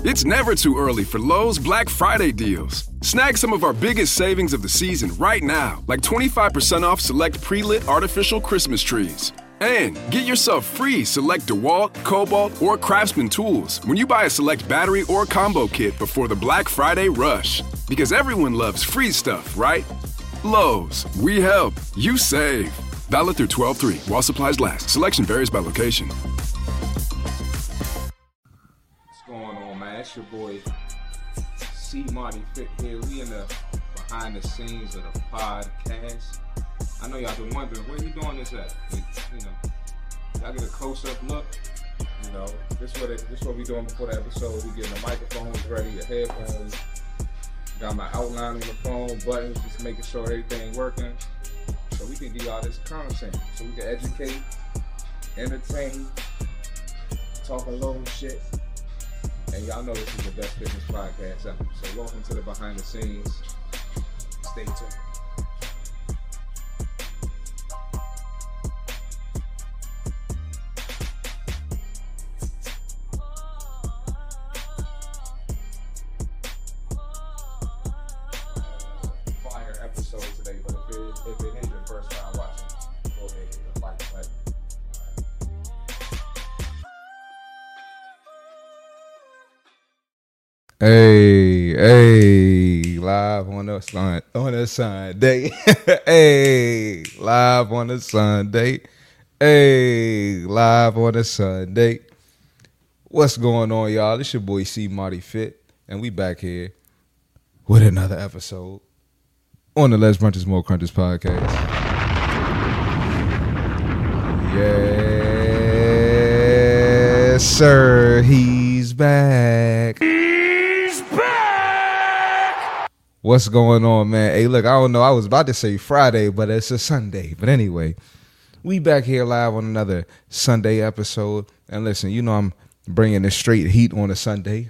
It's never too early for Lowe's Black Friday deals. Snag some of our biggest savings of the season right now, like 25% off select pre-lit artificial Christmas trees. And get yourself free select DeWalt, Cobalt, or Craftsman tools when you buy a select battery or combo kit before the Black Friday rush. Because everyone loves free stuff, right? Lowe's, we help, you save. Valid through 12/3 while supplies last. Selection varies by location. It's your boy C Marty Fit here. We in the behind the scenes of the podcast. I know y'all been wondering where you doing this at. Y'all get a close-up look. This what we doing before the episode. We getting the microphones ready, the headphones. Got my outline on the phone, buttons, just making sure everything working. So we can give y'all this content, so we can educate, entertain, talk a little shit. And y'all know this is the best fitness podcast ever. So welcome to the behind the scenes. Stay tuned. Fire episode today, but if it is your first time watching, go ahead and hit the like button. Hey, live on a Sunday. Hey, live on a Sunday. Hey, live on a Sunday. What's going on, y'all? It's your boy C Marty Fit, and we back here with another episode on the Less Brunches More Crunches podcast. Yes, sir, he's back. What's going on, man? Hey, look, I don't know. I was about to say Friday, but it's a Sunday. But anyway, we back here live on another Sunday episode. And listen, I'm bringing the straight heat on a Sunday.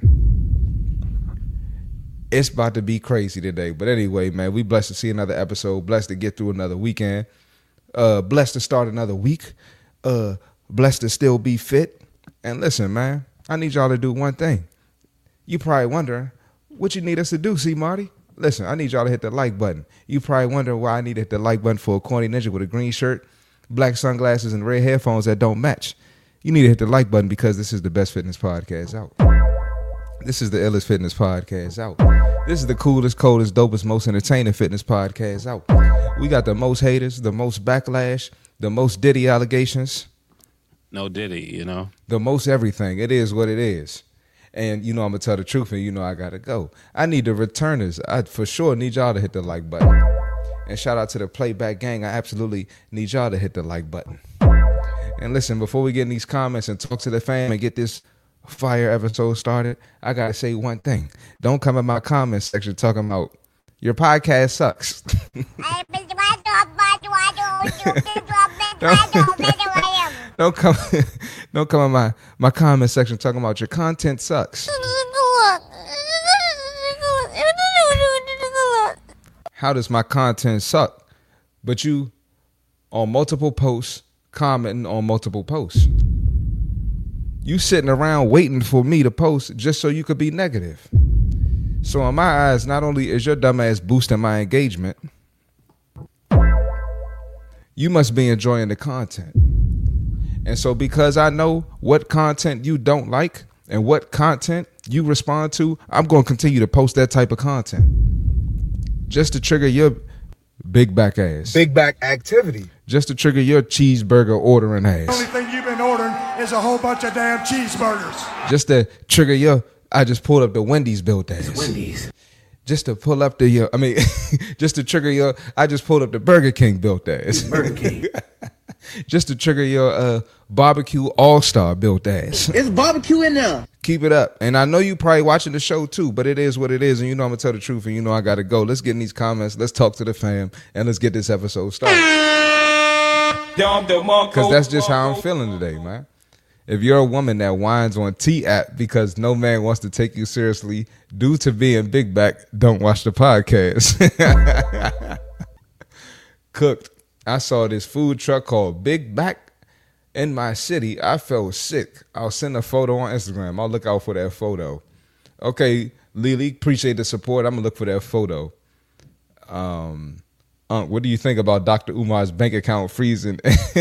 It's about to be crazy today. But anyway, man, we blessed to see another episode. Blessed to get through another weekend. Blessed to start another week. Blessed to still be fit. And listen, man, I need y'all to do one thing. You probably wondering, what you need us to do, C Marty? Listen, I need y'all to hit the like button. You probably wondering why I need to hit the like button for a corny ninja with a green shirt, black sunglasses, and red headphones that don't match. You need to hit the like button because this is the best fitness podcast out. This is the illest fitness podcast out. This is the coolest, coldest, dopest, most entertaining fitness podcast out. We got the most haters, the most backlash, the most Diddy allegations. No Diddy, The most everything. It is what it is. And, I'm going to tell the truth, and I got to go. I need the returners. I for sure need y'all to hit the like button. And shout out to the Playback Gang. I absolutely need y'all to hit the like button. And listen, before we get in these comments and talk to the fam and get this fire episode started, I got to say one thing. Don't come in my comment section talking about your podcast sucks. Don't come in my comment section talking about your content sucks. How does my content suck? But you on multiple posts, commenting on multiple posts. You sitting around waiting for me to post just so you could be negative. So in my eyes, not only is your dumb ass boosting my engagement, you must be enjoying the content. And so because I know what content you don't like and what content you respond to, I'm going to continue to post that type of content. Just to trigger your big back ass. Big back activity. Just to trigger your cheeseburger ordering ass. The only thing you've been ordering is a whole bunch of damn cheeseburgers. Just to trigger your, I just pulled up the Wendy's built ass. It's Wendy's. Just to pull up just to trigger your, I just pulled up the Burger King built ass. Burger King. Just to trigger your barbecue all-star built ass. It's barbecue in there. Keep it up. And I know you probably watching the show too, but it is what it is. And I'm going to tell the truth and I got to go. Let's get in these comments. Let's talk to the fam and let's get this episode started. Because that's just how I'm feeling today, man. If you're a woman that whines on T-App because no man wants to take you seriously due to being big back, don't watch the podcast. Cooked. I saw this food truck called Big Back in my city. I felt sick. I'll send a photo on Instagram. I'll look out for that photo. Okay, Lily, appreciate the support. I'm gonna look for that photo. What do you think about Dr. Umar's bank account freezing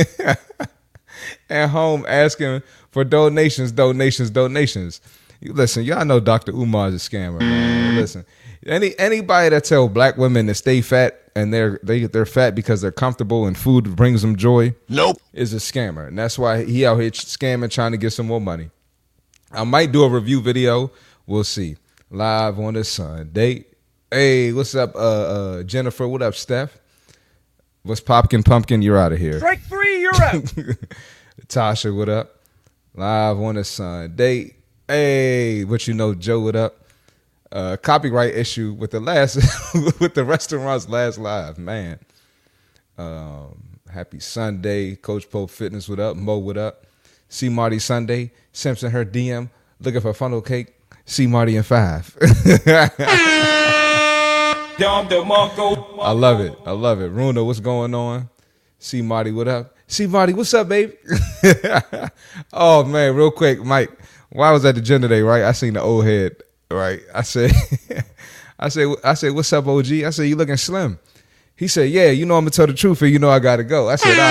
and home asking for donations? Listen, y'all know Dr. Umar is a scammer, man. Listen, anybody that tell black women to stay fat and they're fat because they're comfortable and food brings them joy, is a scammer, and that's why he out here scamming, trying to get some more money. I might do a review video. We'll see. Live on the Sunday. Hey, what's up, Jennifer? What up, Steph? What's Popkin Pumpkin? You're out of here. Strike 3, you're out. Tasha, what up? Live on the Sunday. Hey, what you know, Joe, what up? Copyright issue with the restaurant's last live, man. Happy Sunday. Coach Pope Fitness, what up? Mo, what up? See Marty Sunday. Simpson, her DM, looking for funnel cake. See Marty in 5. I love it. Runa, what's going on? See Marty, what up? See Marty, what's up, baby? Oh, man, real quick, Mike. While I was at the gym today, right, I seen the old head, right? I said, what's up, OG? I said, you looking slim. He said, yeah, you know I'm going to tell the truth and you know I got to go. I said,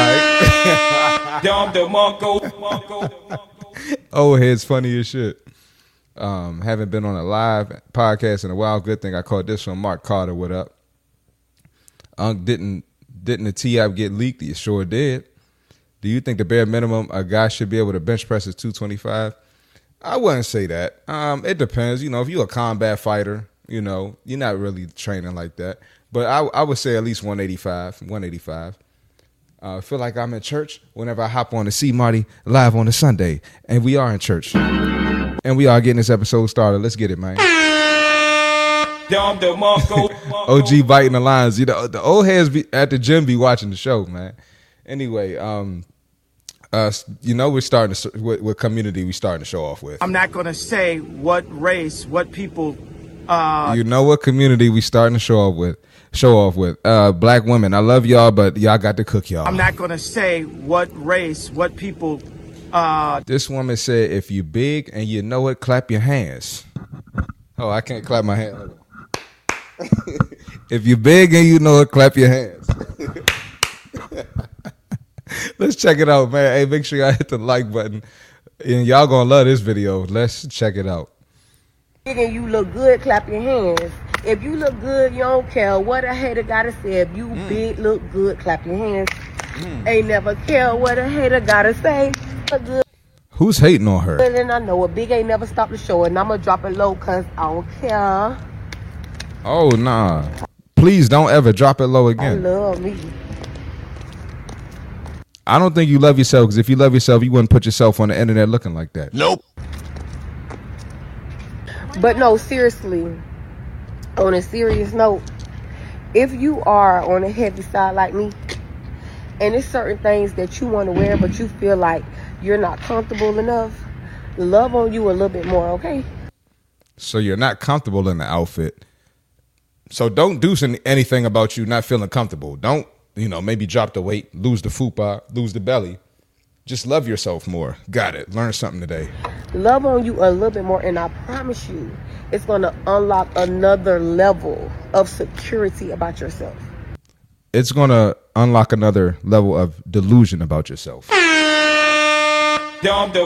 all right. Old head's funny as shit. Haven't been on a live podcast in a while. Good thing I caught this from Mark Carter. What up? Didn't the T-app get leaked? It sure did. Do you think the bare minimum a guy should be able to bench press is 225? I wouldn't say that. It depends. If you're a combat fighter, you're not really training like that. But I would say at least 185. I feel like I'm in church whenever I hop on to see Marty live on a Sunday. And we are in church. And we are getting this episode started. Let's get it, man. OG biting the lines. The old heads at the gym be watching the show, man. Anyway, we're starting to, what community we starting to show off with. I'm not going to say what race, what people. You know what community we starting to show off with. Black women. I love y'all, but y'all got to cook y'all. I'm not going to say what race, what people. This woman said, if you big and you know it, clap your hands. Oh, I can't clap my hands. If you big and you know it, clap your hands. Let's check it out, man. Hey, make sure y'all hit the like button. And y'all gonna love this video. Let's check it out. Big and you look good, clap your hands. If you look good, you don't care what a hater gotta say. If you big, look good, clap your hands. Ain't never care what a hater gotta say. Good. Who's hating on her? And I know a big ain't never stopped the show, and I'ma drop it low cause I don't care. Oh, nah. Please don't ever drop it low again. I love me. I don't think you love yourself, because if you love yourself, you wouldn't put yourself on the internet looking like that. Nope. But no, seriously, on a serious note, if you are on a heavy side like me, and there's certain things that you want to wear, but you feel like you're not comfortable enough, love on you a little bit more, okay? So you're not comfortable in the outfit. So don't do anything about you not feeling comfortable. Don't, maybe drop the weight, lose the fupa, lose the belly. Just love yourself more. Got it. Learn something today. Love on you a little bit more, and I promise you, it's going to unlock another level of security about yourself. It's going to unlock another level of delusion about yourself. Don't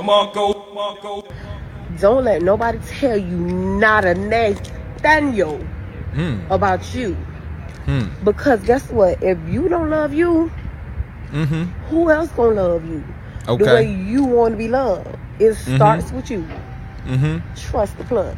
let nobody tell you not a Nathaniel about you. Because guess what? If you don't love you, who else gonna love you? Okay. The way you want to be loved. It starts with you. Trust the plus.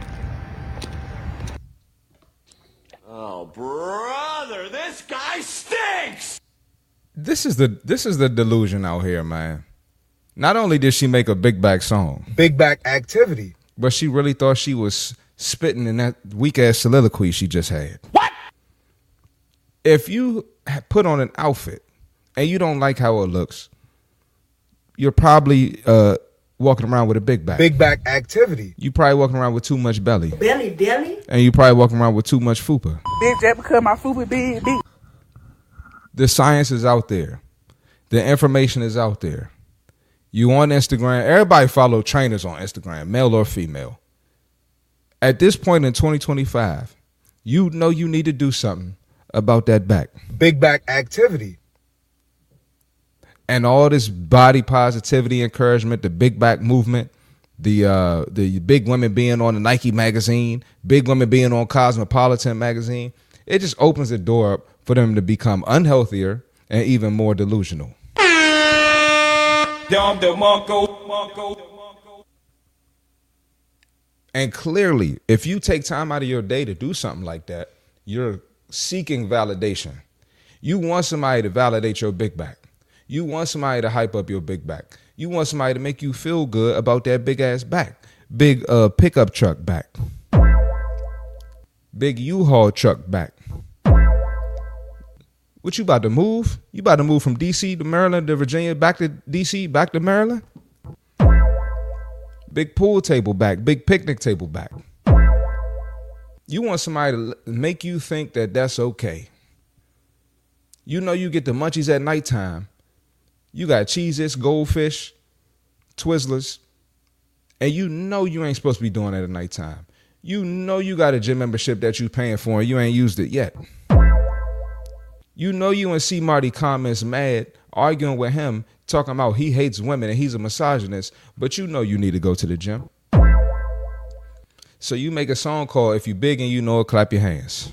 Oh, brother, this guy stinks. This is the delusion out here, man. Not only did she make a big back song, Big back activity. but she really thought she was spitting in that weak ass soliloquy she just had. What? If you put on an outfit and you don't like how it looks, you're probably walking around with a big back. Big back activity. You probably walking around with too much belly. Belly? And you probably walking around with too much fupa. Bitch, that because my fupa big. The science is out there. The information is out there. You on Instagram. Everybody follow trainers on Instagram, male or female. At this point in 2025, you know you need to do something about that back. Big back activity. And all this body positivity encouragement, the big back movement, the big women being on the Nike magazine, big women being on Cosmopolitan magazine, it just opens the door up for them to become unhealthier and even more delusional. And clearly, if you take time out of your day to do something like that, you're seeking validation. You want somebody to validate your big back. You want somebody to hype up your big back. You want somebody to make you feel good about that big ass back. Big pickup truck back. Big U-Haul truck back. What you about to move? You about to move from D.C. to Maryland to Virginia, back to D.C., back to Maryland? Big pool table back, big picnic table back. You want somebody to make you think that that's okay. You know you get the munchies at nighttime. You got Cheez-Its, Goldfish, Twizzlers, and you know you ain't supposed to be doing that at nighttime. You know you got a gym membership that you paying for and you ain't used it yet. You know you and C. Marty comments mad, arguing with him, talking about he hates women and he's a misogynist, but you know you need to go to the gym. So you make a song called If You Big and You Know It, Clap Your Hands.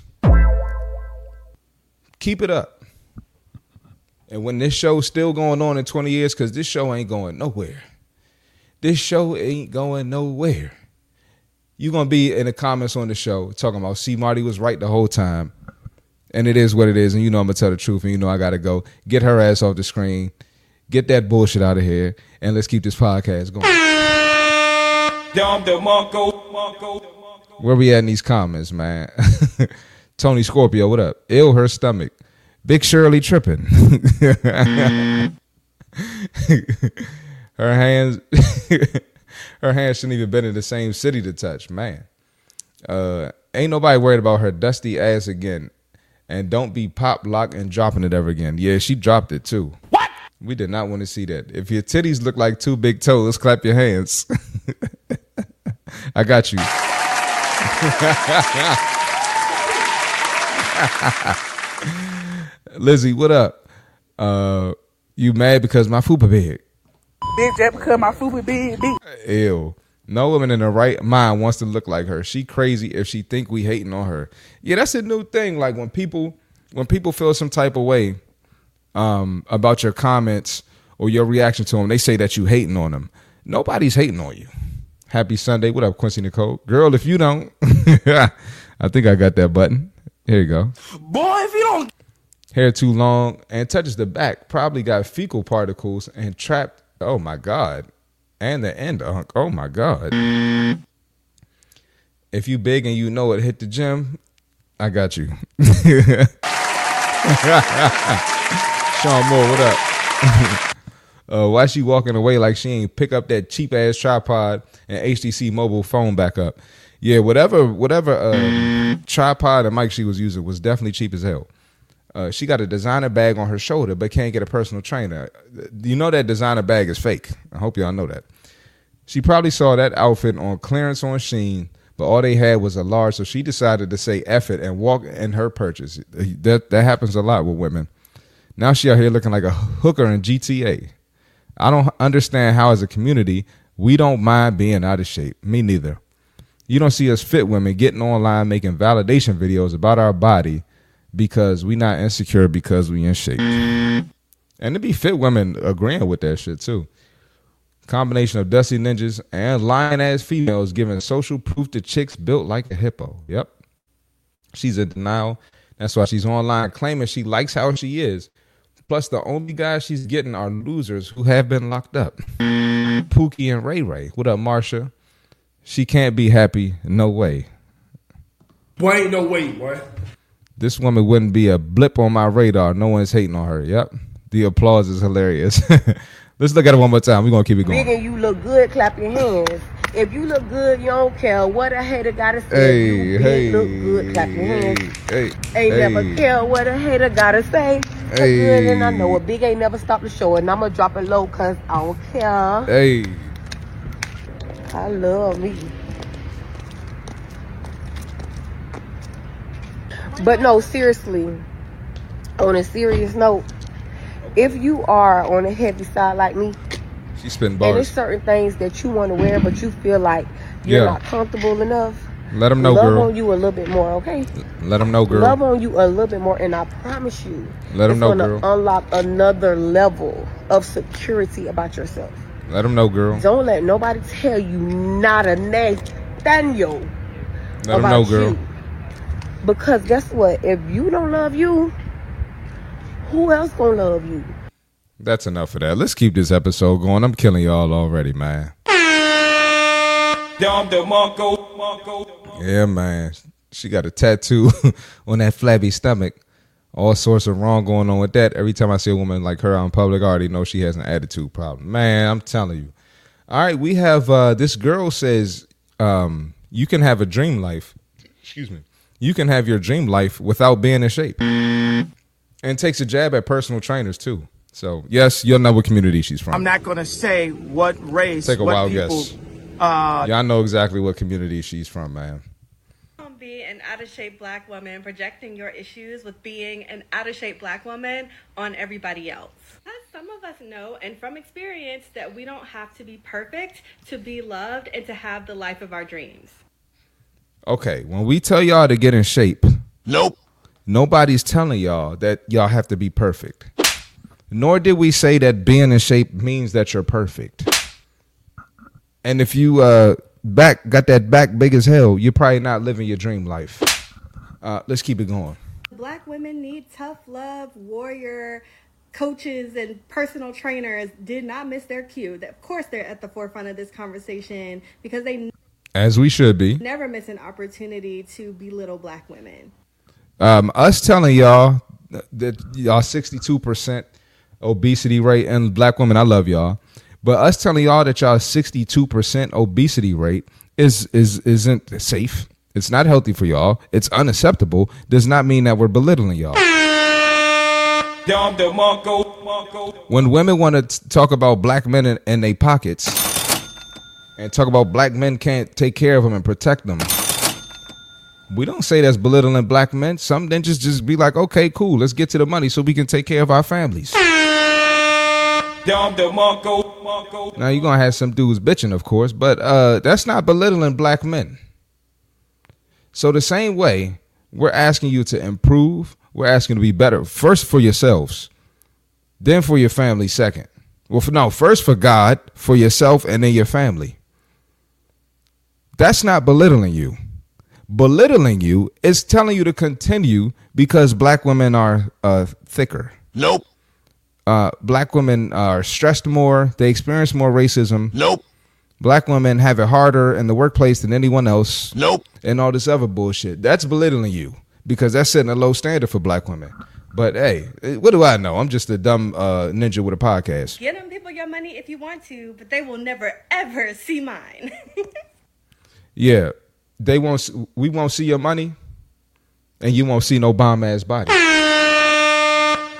Keep it up. And when this show's still going on in 20 years, because this show ain't going nowhere. This show ain't going nowhere. You're going to be in the comments on the show talking about C. Marty was right the whole time. And it is what it is. And you know I'm going to tell the truth. And you know I got to go. Get her ass off the screen. Get that bullshit out of here. And let's keep this podcast going. Where we at in these comments, man? Tony Scorpio, what up? Ill her stomach. Big Shirley tripping. Her hands shouldn't even been in the same city to touch, man. Ain't nobody worried about her dusty ass again. And don't be pop, lock, and dropping it ever again. Yeah, she dropped it too. What? We did not want to see that. If your titties look like two big toes, clap your hands. I got you. Lizzie, what up? You mad because my fupa big? Bitch, that because my fupa big. Ew. No woman in her right mind wants to look like her. She crazy if she think we hating on her. Yeah, that's a new thing. Like when people feel some type of way about your comments or your reaction to them, they say that you hating on them. Nobody's hating on you. Happy Sunday. What up, Quincy Nicole? Girl, if you don't, I think I got that button. Here you go. Boy, if you don't. Hair too long and touches the back. Probably got fecal particles and trapped. Oh, my God. And the end, oh my God. If you big and you know it, hit the gym. I got you. Sean Moore, what up? Why she walking away like she ain't pick up that cheap ass tripod and HTC mobile phone back up? Yeah, whatever tripod and mic she was using was definitely cheap as hell. She got a designer bag on her shoulder, but can't get a personal trainer. You know that designer bag is fake. I hope y'all know that. She probably saw that outfit on clearance on Shein, but all they had was a large, so she decided to say F it and walk in her purchase. That happens a lot with women. Now she out here looking like a hooker in GTA. I don't understand how as a community we don't mind being out of shape. Me neither. You don't see us fit women getting online making validation videos about our body because we not insecure because we in shape. And to be fit women agreeing with that shit too. Combination of dusty ninjas and lying ass females giving social proof to chicks built like a hippo. Yep. She's in denial. That's why she's online claiming she likes how she is. Plus the only guys she's getting are losers who have been locked up. Pookie and Ray Ray. What up, Marsha? She can't be happy. No way. Boy, ain't no way, boy. This woman wouldn't be a blip on my radar. No one's hating on her. Yep. The applause is hilarious. Let's look at it one more time. We're going to keep it going. Big and you look good, clap your hands. If you look good, you don't care what a hater gotta say. Hey, you hey, look good, clap your hands. Hey, Ain't hey. never care what a hater gotta say. Look good and I know a big ain't never stopped the show. And I'ma drop it low cause I don't care. Hey. I love me. But no, seriously, on a serious note, if you are on a heavy side like me, She's spitting and there's bars. certain things that you want to wear, but you feel like you're Yeah. not comfortable enough, Let them know, love girl. on you a little bit more, okay? Let them know, girl. Love on you a little bit more, and I promise you, Let 'em it's know, gonna girl. unlock another level of security about yourself. Let them know, girl. Don't let nobody tell you not a Nathaniel Let them about know, girl. you. Because guess what? If you don't love you, who else gonna love you? That's enough of that. Let's keep this episode going. I'm killing y'all already, man. Yeah, man. She got a tattoo on that flabby stomach. All sorts of wrong going on with that. Every time I see a woman like her out in public, I already know she has an attitude problem. Man, I'm telling you. All right, we have this girl says you can have a dream life. Excuse me. You can have your dream life without being in shape. And takes a jab at personal trainers, too. So, yes, you'll know what community she's from. I'm not going to say what race, Take a what wild people. guess. Y'all know exactly what community she's from, man. Be an out-of-shape black woman projecting your issues with being an out-of-shape black woman on everybody else. As some of us know, and from experience, that we don't have to be perfect to be loved and to have the life of our dreams. Okay, when we tell y'all to get in shape, Nope. nobody's telling y'all that y'all have to be perfect. Nor did we say that being in shape means that you're perfect. And if you got that back big as hell, you're probably not living your dream life. Let's keep it going. Black women need tough love, warrior coaches, and personal trainers. Did not miss their cue. Of course, they're at the forefront of this conversation because they As we should be. never miss an opportunity to belittle black women. Us telling y'all that y'all 62% obesity rate, and black women, I love y'all. But us telling y'all that y'all 62% obesity rate isn't safe. It's not healthy for y'all. It's unacceptable. Does not mean that we're belittling y'all. When women want to talk about black men in their pockets and talk about black men can't take care of them and protect them, we don't say that's belittling black men. Some then just be like, okay, cool, let's get to the money so we can take care of our families. Now you're gonna have some dudes bitching, of course, but that's not belittling black men. So the same way, we're asking you to improve. We're asking you to be better. First for yourselves, then for your family. Second, first for God, for yourself, and then your family. That's not belittling you. Belittling you is telling you to continue because black women are thicker. Nope. Black women are stressed more. They experience more racism. Nope. Black women have it harder in the workplace than anyone else. Nope. And all this other bullshit. That's belittling you because that's setting a low standard for black women. But hey, what do I know? I'm just a dumb ninja with a podcast. Give them people your money if you want to, but they will never, ever see mine. Yeah. We won't see your money and you won't see no bomb ass body. I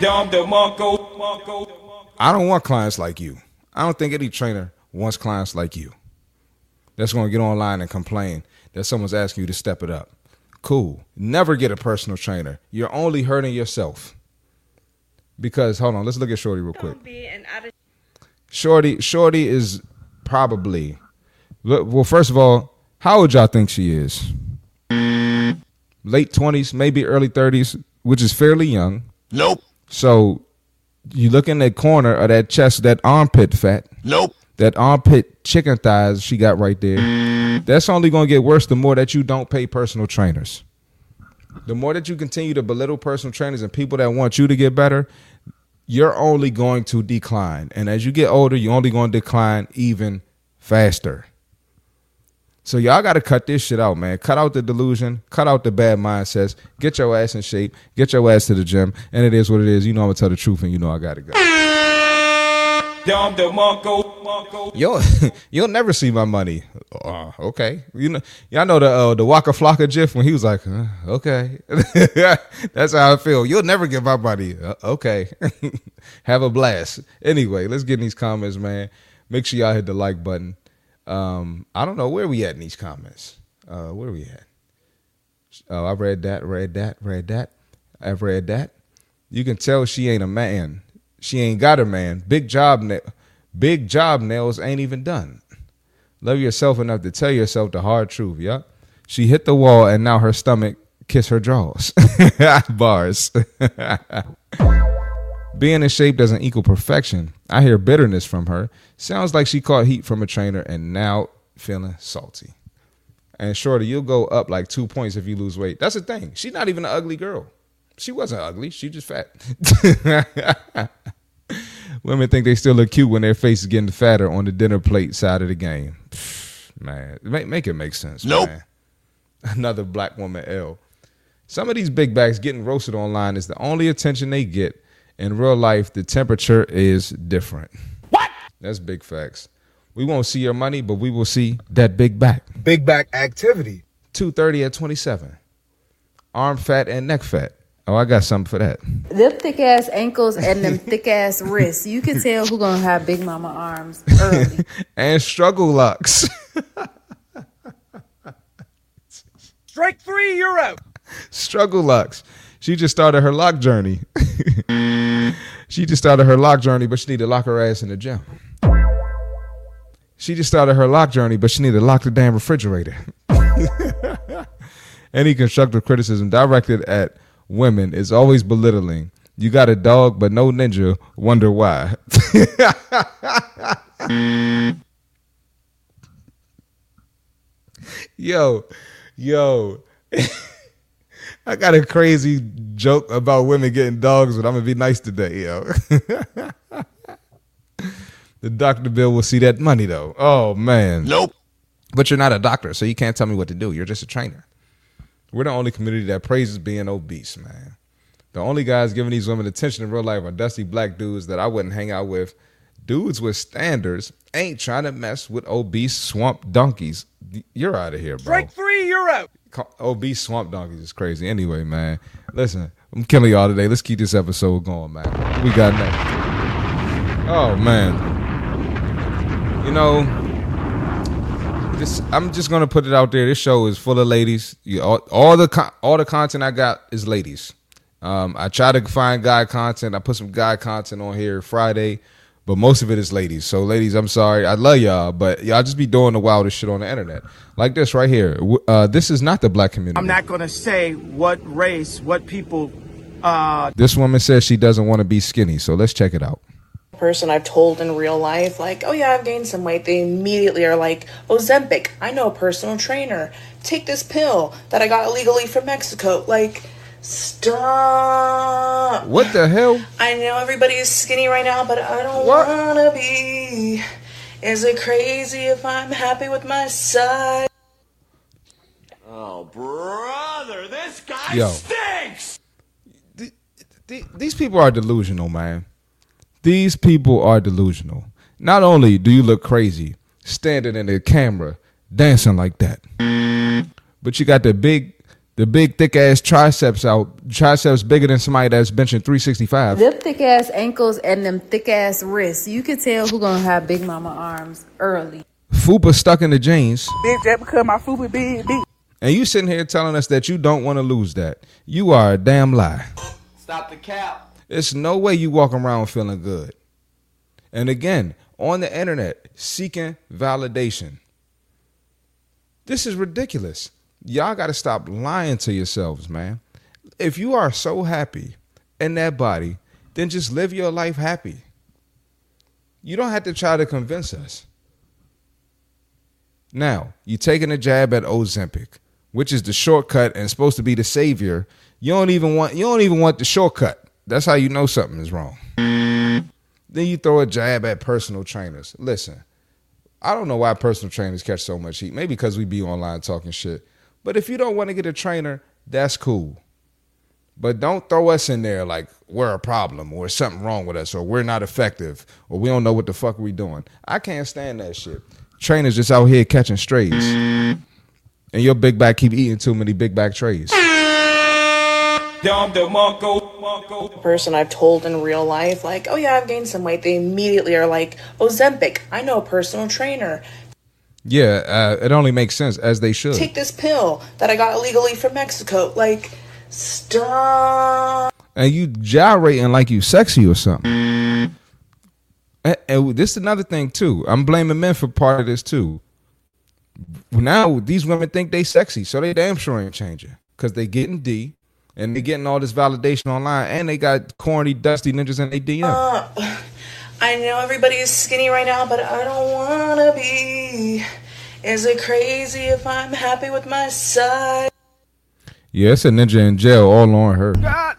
don't want clients like you. I don't think any trainer wants clients like you. That's going to get online and complain that someone's asking you to step it up. Cool. Never get a personal trainer. You're only hurting yourself. Because, hold on, let's look at Shorty real quick. Don't be an out of Shorty is probably, well, first of all, how old y'all think she is? Late 20s, maybe early 30s, which is fairly young. Nope. So you look in that corner of that chest, that armpit fat. Nope. That armpit chicken thighs she got right there. That's only going to get worse the more that you don't pay personal trainers. The more that you continue to belittle personal trainers and people that want you to get better, you're only going to decline. And as you get older, you're only going to decline even faster. So y'all got to cut this shit out, man. Cut out the delusion. Cut out the bad mindsets. Get your ass in shape. Get your ass to the gym. And it is what it is. You know I'm going to tell the truth and you know I got to go. You'll never see my money. Okay. You know, y'all know the Waka Flocka gif when he was like, okay. That's how I feel. You'll never get my money. Okay. Have a blast. Anyway, let's get in these comments, man. Make sure y'all hit the like button. I don't know where we at in these comments. Where we at? Oh, I read that. I've read that. You can tell she ain't a man. She ain't got a man. Big job nails ain't even done. Love yourself enough to tell yourself the hard truth, yeah? She hit the wall and now her stomach kiss her jaws. Bars. Being in shape doesn't equal perfection. I hear bitterness from her. Sounds like she caught heat from a trainer and now feeling salty. And shorty, you'll go up like 2 points if you lose weight. That's the thing. She's not even an ugly girl. She wasn't ugly. She just fat. Women think they still look cute when their face is getting fatter on the dinner plate side of the game. Man, make it make sense. Nope. Man. Another black woman L. Some of these big backs getting roasted online is the only attention they get. In real life, the temperature is different. What? That's big facts. We won't see your money, but we will see that big back. Big back activity. 230 at 27. Arm fat and neck fat. Oh, I got something for that. Them thick ass ankles and them thick ass wrists. You can tell who gonna have big mama arms early. And struggle locks. Strike 3, you're out. Struggle locks. She just started her lock journey. But she need to lock her ass in the gym. She just started her lock journey, but she need to lock the damn refrigerator. Any constructive criticism directed at women is always belittling. You got a dog, but no ninja. Wonder why. Yo. I got a crazy joke about women getting dogs, but I'm going to be nice today, yo. The doctor bill will see that money, though. Oh, man. Nope. But you're not a doctor, so you can't tell me what to do. You're just a trainer. We're the only community that praises being obese, man. The only guys giving these women attention in real life are dusty black dudes that I wouldn't hang out with. Dudes with standards ain't trying to mess with obese swamp donkeys. You're out of here, bro. Strike 3, you're out. Obese swamp donkeys is crazy. Anyway, man, listen, I'm killing y'all today. Let's keep this episode going, man. What we got next? Oh, man. You know, I'm just going to put it out there. This show is full of ladies. All the content I got is ladies. I try to find guy content. I put some guy content on here Friday, but most of it is ladies. So, ladies, I'm sorry. I love y'all, but y'all just be doing the wildest shit on the internet. Like this right here. This is not the black community. I'm not going to say what race, what people. This woman says she doesn't want to be skinny, so let's check it out. Person I've told in real life, like, oh yeah, I've gained some weight, they immediately are like, Ozempic, I know a personal trainer. Take this pill that I got illegally from Mexico. Like, stop. What the hell? I know everybody is skinny right now, but I don't want to be. Is it crazy if I'm happy with my size? Oh, brother, this guy stinks! These people are delusional, man. These people are delusional. Not only do you look crazy standing in the camera dancing like that, but you got the big thick ass triceps out, triceps bigger than somebody that's benching 365. Them thick ass ankles and them thick ass wrists. You can tell who gonna have big mama arms early. Fupa stuck in the jeans. Bitch, that because my fupa big. And you sitting here telling us that you don't want to lose that. You are a damn lie. Stop the cap. There's no way you walk around feeling good. And again, on the internet, seeking validation. This is ridiculous. Y'all got to stop lying to yourselves, man. If you are so happy in that body, then just live your life happy. You don't have to try to convince us. Now, you're taking a jab at Ozempic, which is the shortcut and supposed to be the savior. You don't even want the shortcut. That's how you know something is wrong. Then you throw a jab at personal trainers. Listen, I don't know why personal trainers catch so much heat. Maybe because we be online talking shit. But if you don't want to get a trainer, that's cool. But don't throw us in there like we're a problem or something wrong with us or we're not effective or we don't know what the fuck we doing. I can't stand that shit. Trainers just out here catching strays. And your big back keep eating too many big back trays. Person I've told in real life, like, oh yeah, I've gained some weight, they immediately are like, Ozempic, I know a personal trainer. Yeah, it only makes sense, as they should. Take this pill that I got illegally from Mexico. Like, stop. And you gyrating like you sexy or something. And this is another thing, too. I'm blaming men for part of this, too. Now, these women think they sexy, so they damn sure ain't changing. Because they getting D, and they getting all this validation online, and they got corny, dusty ninjas in their DM. I know everybody is skinny right now, but I don't want to be. Is it crazy if I'm happy with my size? Yeah, it's a ninja in jail all on her. God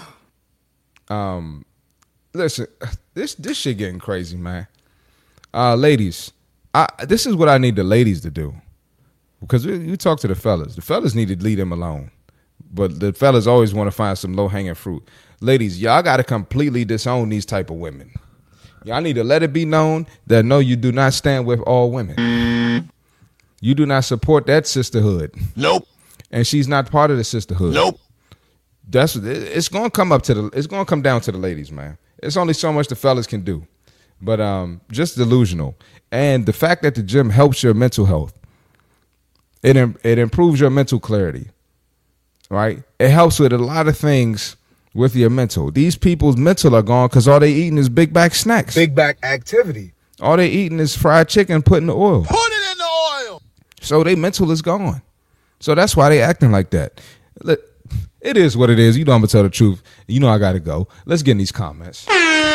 damn. Listen, this shit getting crazy, man. Ladies, this is what I need the ladies to do. Because we talk to the fellas. The fellas need to leave them alone. But the fellas always want to find some low-hanging fruit. Ladies, y'all got to completely disown these type of women. Y'all need to let it be known that no, you do not stand with all women. You do not support that sisterhood. Nope. And she's not part of the sisterhood. Nope. It's gonna come down to the ladies, man. It's only so much the fellas can do. But just delusional. And the fact that the gym helps your mental health. It improves your mental clarity. Right? It helps with a lot of things with your mental. These people's mental are gone because all they eating is big back snacks. Big back activity. All they eating is fried chicken put in the oil. Put it in the oil. So their mental is gone. So that's why they acting like that. It is what it is. You know I'm going to tell the truth. You know I got to go. Let's get in these comments.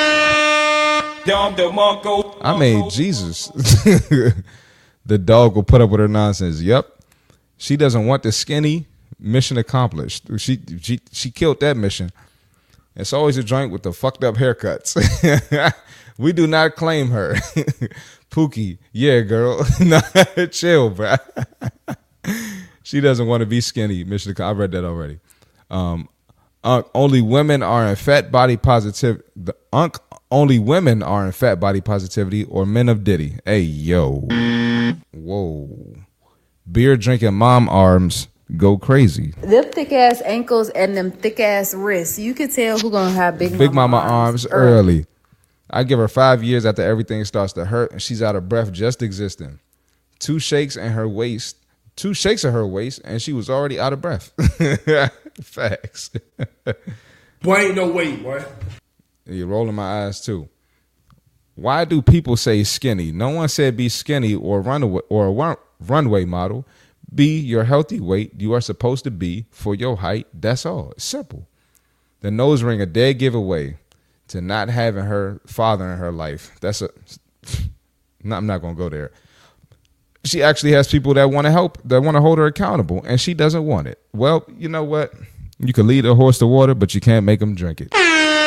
I mean, Jesus. The dog will put up with her nonsense. Yep. She doesn't want the skinny. Mission accomplished. She killed that mission. It's always a joint with the fucked up haircuts. We do not claim her. Pookie, yeah, girl. Nah, chill, bro. She doesn't want to be skinny. Mission. I read that already. Only women are in fat body positivity. Only women are in fat body positivity or men of Diddy. Hey, yo. Whoa. Beer drinking mom arms go crazy. Them thick ass ankles and them thick ass wrists. You can tell who gonna have big mama arms early. I give her 5 years after everything starts to hurt and she's out of breath just existing. 2 shakes of her waist, and she was already out of breath. Facts. Boy, ain't no way, boy. You're rolling my eyes too. Why do people say skinny? No one said be skinny or a runway model. Be your healthy weight you are supposed to be for your height. That's all. It's simple. The nose ring a dead giveaway to not having her father in her life. No, I'm not going to go there. She actually has people that want to help, that want to hold her accountable, and she doesn't want it. Well, you know what? You can lead a horse to water, but you can't make him drink it.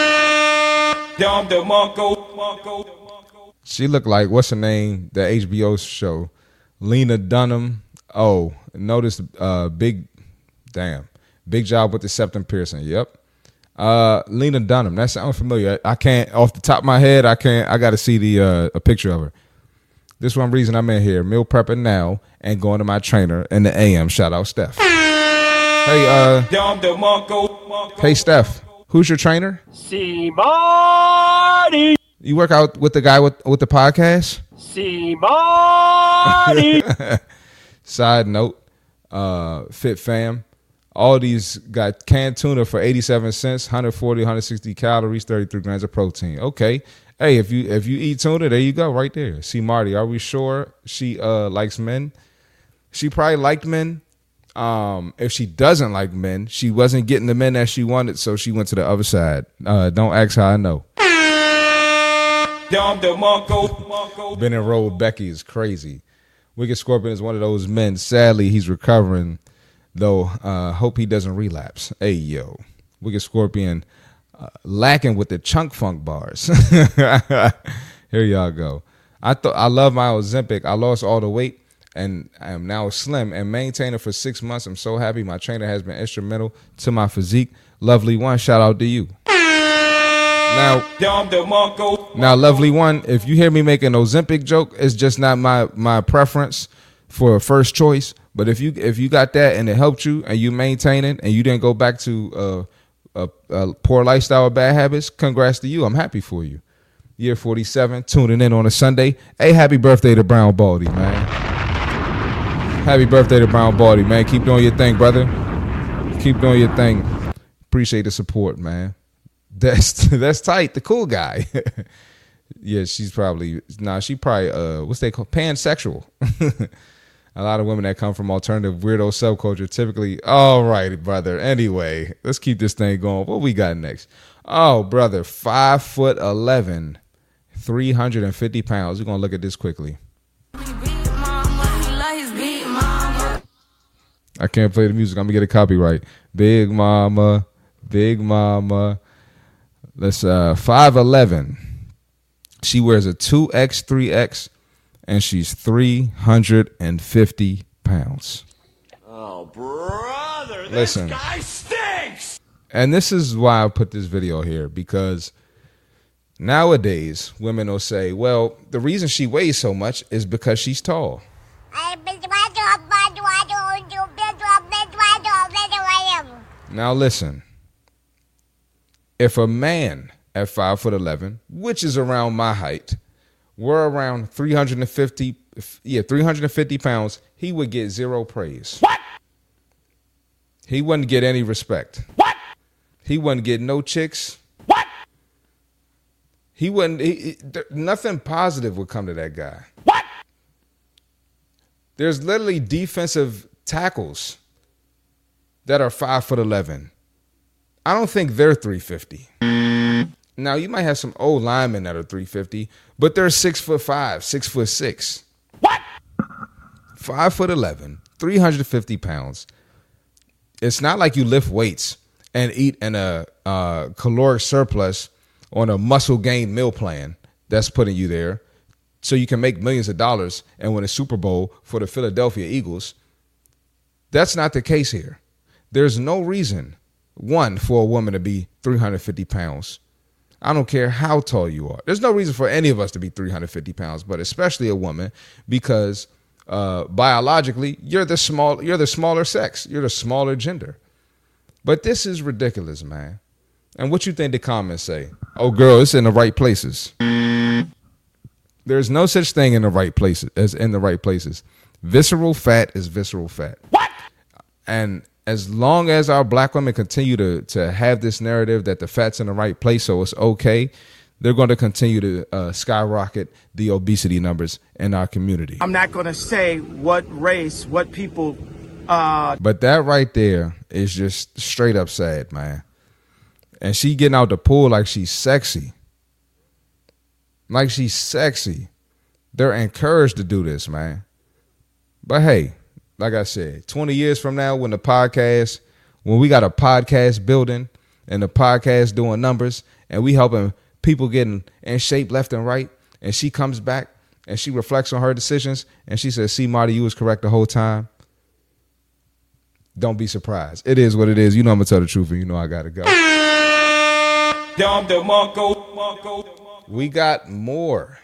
She looked like, what's her name? The HBO show. Lena Dunham. Oh, notice big job with the septum piercing. Yep. Lena Dunham. That sounds familiar. I can't, off the top of my head, I got to see a picture of her. This one reason I'm in here, meal prepping now and going to my trainer in the AM. Shout out Steph. Hey, Steph, who's your trainer? C-Marty. You work out with the guy with the podcast? C-Marty. Side note, Fit Fam. All these got canned tuna for 87 cents, 140, 160 calories, 33 grams of protein. Okay. Hey, if you eat tuna, there you go, right there. See, Marty, are we sure she likes men? She probably liked men. If she doesn't like men, she wasn't getting the men that she wanted, so she went to the other side. Don't ask how I know. Been enrolled with Becky is crazy. Wicked Scorpion is one of those men. Sadly, he's recovering, though. Hope he doesn't relapse. Hey, yo. Wicked Scorpion lacking with the chunk funk bars. Here y'all go. I love my Ozempic. I lost all the weight and I am now slim and maintained it for 6 months. I'm so happy. My trainer has been instrumental to my physique. Lovely One, shout out to you. Now, Lovely One, if you hear me make an Ozempic joke, it's just not my preference for a first choice. But if you got that and it helped you and you maintain it and you didn't go back to a poor lifestyle or bad habits, congrats to you. I'm happy for you. Year 47, tuning in on a Sunday. Hey, happy birthday to Brown Baldy, man. Happy birthday to Brown Baldy, man. Keep doing your thing, brother. Keep doing your thing. Appreciate the support, man. That's tight. The cool guy. Yeah, she probably what's they call pansexual. A lot of women that come from alternative weirdo subculture typically. All right, brother. Anyway, let's keep this thing going. What we got next? Oh, brother, 5'11", 350 pounds. We're gonna look at this quickly. I can't play the music. I'm gonna get a copyright. Big Mama. Let's 5'11". She wears a 2X, 3X, and she's 350 pounds. Oh, brother, Listen. this guy stinks! And this is why I put this video here, because nowadays women will say, well, the reason she weighs so much is because she's tall. Now listen, if a man at 5'11", which is around my height, were around 350 pounds, he would get zero praise. What? He wouldn't get any respect. What? He wouldn't get no chicks. What? He wouldn't. Nothing positive would come to that guy. What? There's literally defensive tackles that are 5'11". I don't think they're 350. Now you might have some old linemen that are 350, but they're 6'5", 6'6". What? 5'11", 350 pounds. It's not like you lift weights and eat in a caloric surplus on a muscle gain meal plan that's putting you there so you can make millions of dollars and win a Super Bowl for the Philadelphia Eagles. That's not the case here. There's no reason, one, for a woman to be 350 pounds. I don't care how tall you are. There's no reason for any of us to be 350 pounds, but especially a woman, because biologically, you're the smaller sex. You're the smaller gender. But this is ridiculous, man. And what you think the comments say? Oh, girl, it's in the right places. There's no such thing in the right places as in the right places. Visceral fat is visceral fat. What? And as long as our black women continue to have this narrative that the fat's in the right place, so it's okay, they're going to continue to skyrocket the obesity numbers in our community. I'm not going to say what race, what people. But that right there is just straight up sad, man. And she getting out the pool like she's sexy. Like she's sexy. They're encouraged to do this, man. But hey, like I said, 20 years from now when we got a podcast building and the podcast doing numbers and we helping people getting in shape left and right, and she comes back and she reflects on her decisions and she says, see, Marty, you was correct the whole time. Don't be surprised. It is what it is. You know I'm going to tell the truth and you know I got to go. We got more.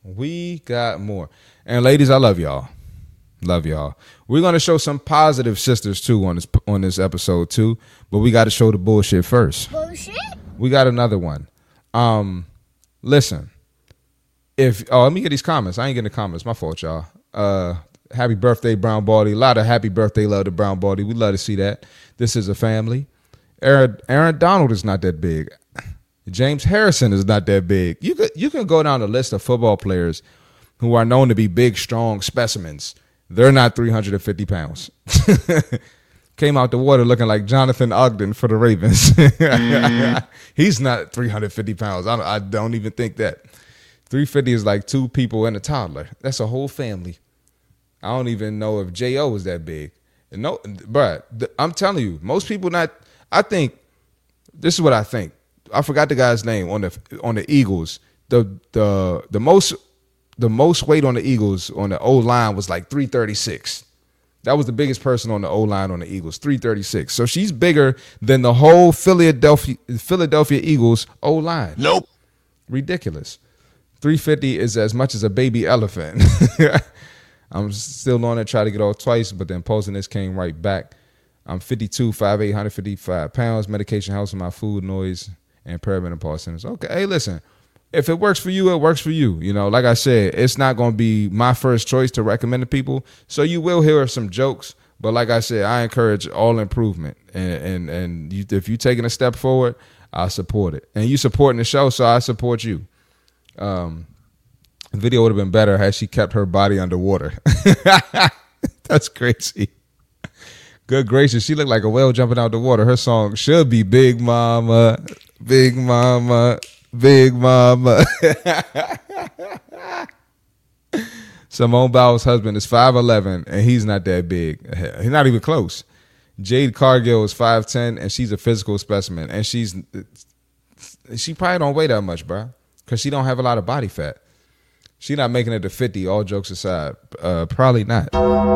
And ladies, I love y'all. Love y'all. We're going to show some positive sisters too on this episode too, but we got to show the bullshit first. Bullshit? We got another one. Listen. Let me get these comments. I ain't getting the comments. My fault, y'all. Happy birthday, Brown Baldy. A lot of happy birthday love to Brown Baldy. We love to see that. This is a family. Aaron Donald is not that big. James Harrison is not that big. You can go down the list of football players who are known to be big, strong specimens. They're not 350 pounds. Came out the water looking like Jonathan Ogden for the Ravens. He's not 350 pounds. I don't even think that. 350 is like two people and a toddler. That's a whole family. I don't even know if J.O. is that big. No, but I'm telling you, most people not. I think this is what I think. I forgot the guy's name on the Eagles. The most weight on the Eagles on the O-line was like 336. That was the biggest person on the O-line on the Eagles, 336. So she's bigger than the whole Philadelphia Eagles O-line. Nope. Ridiculous. 350 is as much as a baby elephant. I'm still on it, try to get off twice, but then posting this came right back. I'm 52, 5'8", 155 pounds. Medication helps with my food, noise, and perimenopause symptoms. Okay, hey, listen. if it works for you, it works for you. You know, like I said, it's not going to be my first choice to recommend to people. So you will hear some jokes, but like I said, I encourage all improvement. And you, if you're taking a step forward, I support it. And you supporting the show, so I support you. The video would have been better had she kept her body underwater. That's crazy. Good gracious, she looked like a whale jumping out the water. Her song should be Big Mama, Big Mama, Big Mama. Simone Biles' husband is 5'11", and he's not that big. He's not even close. Jade Cargill is 5'10", and she's a physical specimen. And she probably don't weigh that much, bro, because she don't have a lot of body fat. She not making it to 50, all jokes aside. Probably not.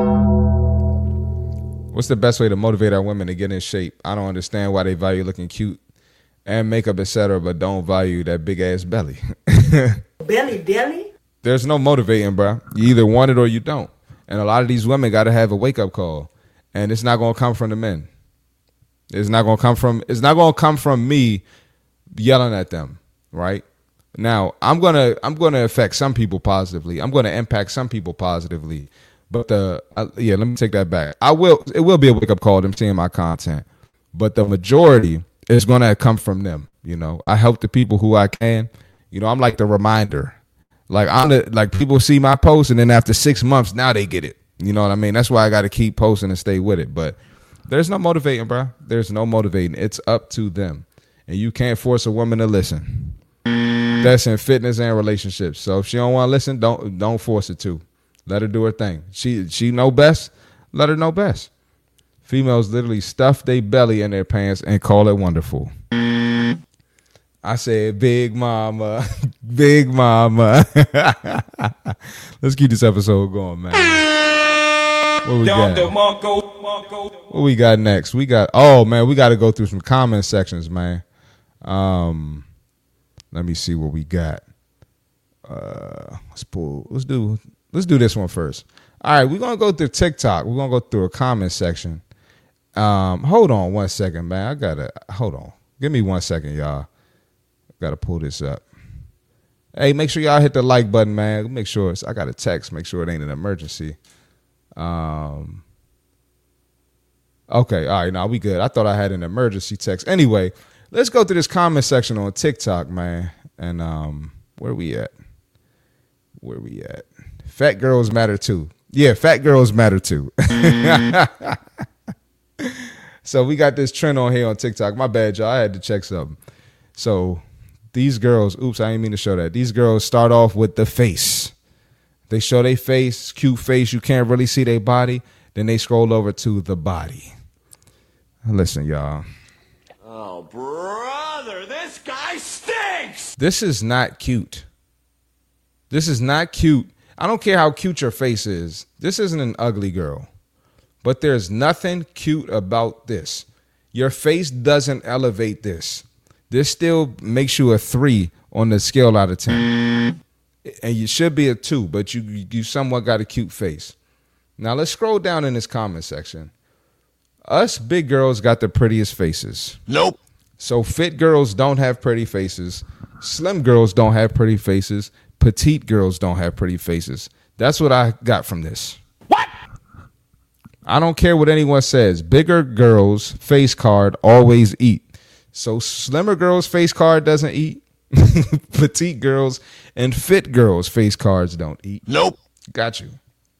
What's the best way to motivate our women to get in shape? I don't understand why they value looking cute and makeup, etc., but don't value that big ass belly. Belly? There's no motivating, bro. You either want it or you don't. And a lot of these women got to have a wake up call, and it's not gonna come from the men. It's not gonna come from me yelling at them, right? Now I'm gonna affect some people positively. I'm gonna impact some people positively. But let me take that back. It will be a wake up call them seeing my content, but the majority is going to come from them. You know, I help the people who I can. You know, I'm like the reminder. Like people see my post, and then after 6 months, now they get it. You know what I mean? That's why I got to keep posting and stay with it. But there's no motivating, bro. There's no motivating. It's up to them, and you can't force a woman to listen. That's in fitness and relationships. So if she don't want to listen, don't force it to. Let her do her thing. She know best. Let her know best. Females literally stuff their belly in their pants and call it wonderful. I said, Big Mama, Big Mama. Let's keep this episode going, man. What we got? What we got next? We got to go through some comment sections, man. Let me see what we got. Let's do this one first. All right, we're going to go through TikTok. We're going to go through a comment section. Hold on 1 second, man. Hold on. Give me 1 second, y'all. Got to pull this up. Hey, make sure y'all hit the like button, man. Make sure I got a text. Make sure it ain't an emergency. Okay, all right, now we good. I thought I had an emergency text. Anyway, let's go through this comment section on TikTok, man. And where we at? Fat girls matter too. Yeah, fat girls matter too. So we got this trend on here on TikTok. My bad, y'all. I had to check something. So these girls, oops, I didn't mean to show that. These girls start off with the face. They show their face, cute face. You can't really see their body. Then they scroll over to the body. Listen, y'all. Oh, brother, this guy stinks! This is not cute. This is not cute. I don't care how cute your face is. This isn't an ugly girl. But there's nothing cute about this. Your face doesn't elevate this. This still makes you a 3 on the scale out of 10. And you should be a 2, but you somewhat got a cute face. Now let's scroll down in this comment section. Us big girls got the prettiest faces. Nope. So fit girls don't have pretty faces. Slim girls don't have pretty faces. Petite girls don't have pretty faces. That's what I got from this. What? I don't care what anyone says. Bigger girls' face card always eat. So slimmer girls' face card doesn't eat. Petite girls and fit girls' face cards don't eat. Nope. Got you.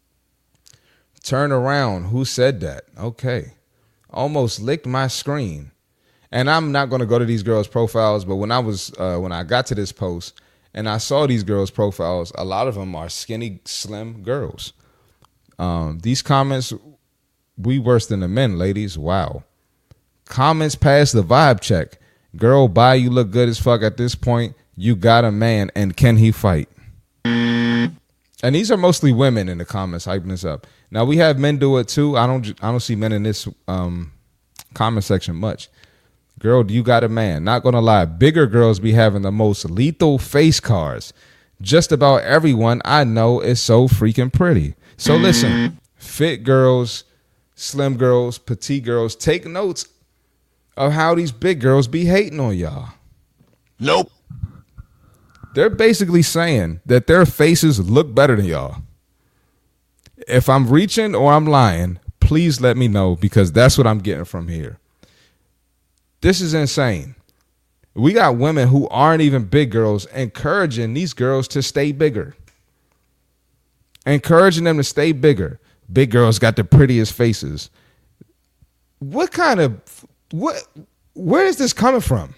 Turn around. Who said that? Okay. Almost licked my screen. And I'm not going to go to these girls' profiles, but when I got to this post and I saw these girls' profiles, a lot of them are skinny, slim girls. These comments, we worse than the men, ladies. Wow. Comments past the vibe check. Girl, bye, you look good as fuck at this point. You got a man, and can he fight? And these are mostly women in the comments hyping this up. Now we have men do it too. I don't see men in this comment section much. Girl, you got a man. Not gonna lie, bigger girls be having the most lethal face cards. Just about everyone I know is so freaking pretty. So listen, fit girls, slim girls, petite girls, take notes of how these big girls be hating on y'all. Nope. They're basically saying that their faces look better than y'all. If I'm reaching or I'm lying, please let me know, because that's what I'm getting from here. This is insane. We got women who aren't even big girls encouraging these girls to stay bigger. Encouraging them to stay bigger. Big girls got the prettiest faces. Where is this coming from?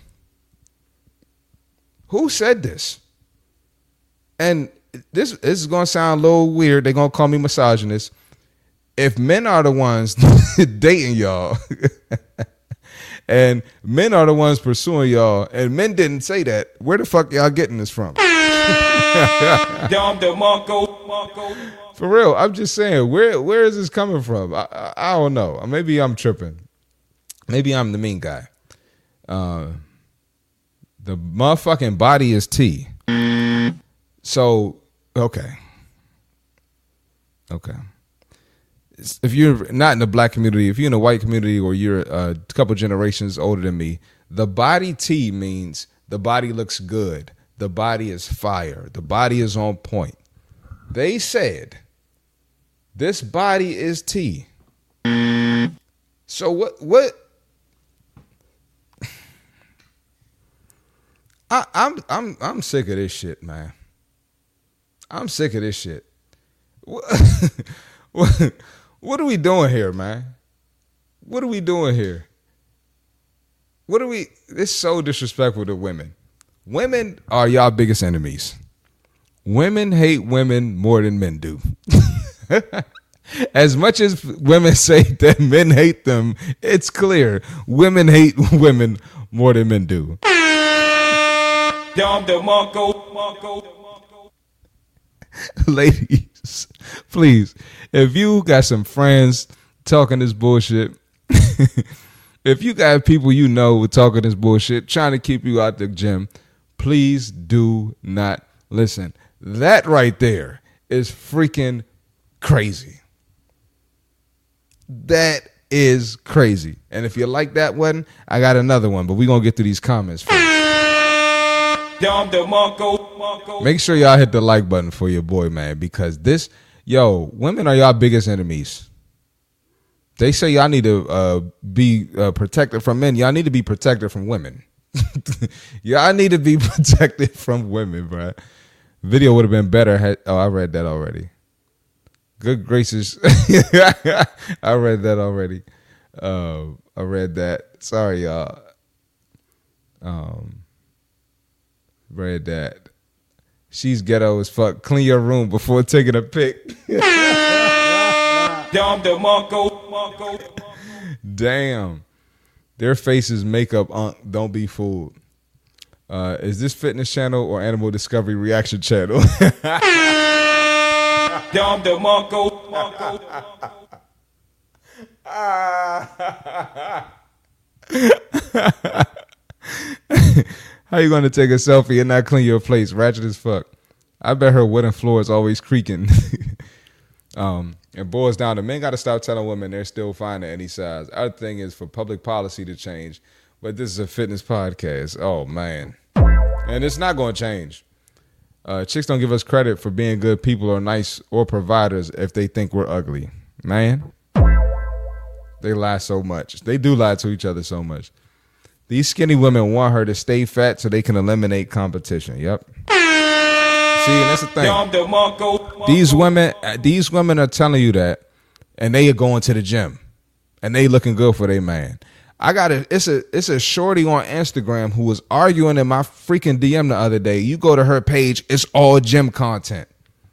Who said this? And this is going to sound a little weird. They're going to call me misogynist. If men are the ones dating y'all and men are the ones pursuing y'all and men didn't say that, where the fuck y'all getting this from? For real, I'm just saying, where is this coming from? I don't know. Maybe I'm tripping. Maybe I'm the mean guy. The motherfucking body is T. So, okay. If you're not in the black community, if you're in the white community, or you're a couple generations older than me, the body T means the body looks good. The body is fire. The body is on point. They said this body is T. So what? I'm sick of this shit, man. I'm sick of this shit. What are we doing here, man? What are we doing here? It's so disrespectful to women. Women are y'all biggest enemies. Women hate women more than men do. As much as women say that men hate them, it's clear women hate women more than men do. Ladies, please, if you got some friends talking this bullshit, if you got people you know talking this bullshit, trying to keep you out the gym, please do not listen. That right there is freaking crazy. That is crazy. And if you like that one, I got another one, but we're going to get through these comments first. Make sure y'all hit the like button for your boy, man, because women are y'all biggest enemies. They say y'all need to be protected from men. Y'all need to be protected from women. Y'all need to be protected from women, bro. Video would have been better. I read that already. Good gracious. I read that already. I read that. Sorry, y'all. Read that. She's ghetto as fuck. Clean your room before taking a pic. Damn. Their faces makeup, don't be fooled. Is this Fitness Channel or Animal Discovery Reaction Channel? How you gonna take a selfie and not clean your plates? Ratchet as fuck. I bet her wooden floor is always creaking. It boils down to men got to stop telling women they're still fine at any size. Our thing is for public policy to change, but this is a fitness podcast. Oh man, and it's not going to change. Chicks don't give us credit for being good people or nice or providers if they think we're ugly. Man, they lie so much. They do lie to each other so much. These skinny women want her to stay fat so they can eliminate competition. Yep. See, and that's the thing. These women are telling you that, and they are going to the gym, and they looking good for their man. It's a shorty on Instagram who was arguing in my freaking DM the other day. You go to her page, it's all gym content.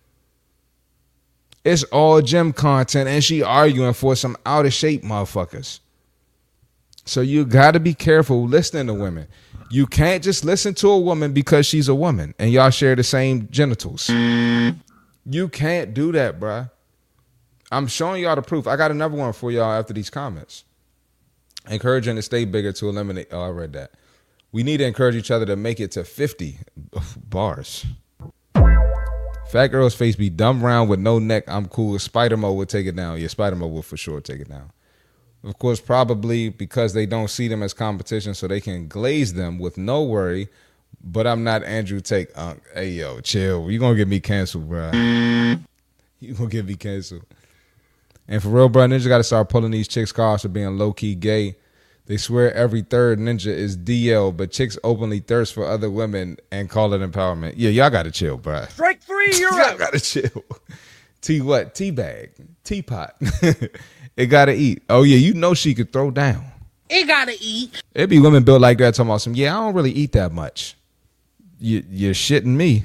It's all gym content, and she arguing for some out of shape motherfuckers. So you got to be careful listening to women. You can't just listen to a woman because she's a woman and y'all share the same genitals. You can't do that, bruh. I'm showing y'all the proof. I got another one for y'all after these comments. Encouraging to stay bigger to eliminate. Oh, I read that. We need to encourage each other to make it to 50 bars. Fat girl's face be dumb round with no neck. I'm cool. Spider-Mo would take it down. Yeah, Spider-Mo will for sure take it down. Of course, probably because they don't see them as competition, so they can glaze them with no worry But I'm not Andrew Tate. Hey, yo, chill. You gonna get me canceled, bro. You gonna get me canceled. And for real, bro, Ninja got to start pulling these chicks' cars for being low-key gay. They swear every third Ninja is DL, but chicks openly thirst for other women and call it empowerment. Yeah, y'all got to chill, bro. Strike three, you're Y'all out. got to chill. Tea what? Tea bag. Teapot. It got to eat. Oh, yeah, you know she could throw down. It gotta eat. It be women built like that talking about some, yeah, I don't really eat that much. You're shitting me.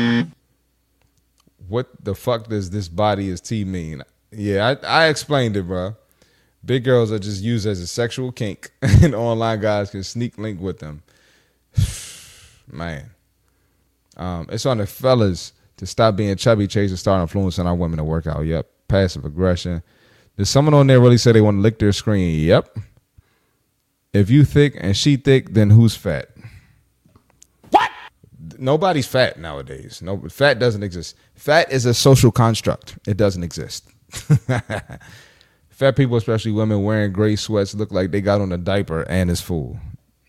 What the fuck does this body as T mean? Yeah, I explained it, bro. Big girls are just used as a sexual kink, and online guys can sneak link with them. Man. It's on the fellas to stop being chubby chase and start influencing our women to work out. Yep. Passive aggression. Did someone on there really say they want to lick their screen? Yep. If you thick and she thick, then who's fat? What? Nobody's fat nowadays. No, fat doesn't exist. Fat is a social construct. It doesn't exist. Fat people, especially women wearing gray sweats, look like they got on a diaper and is full.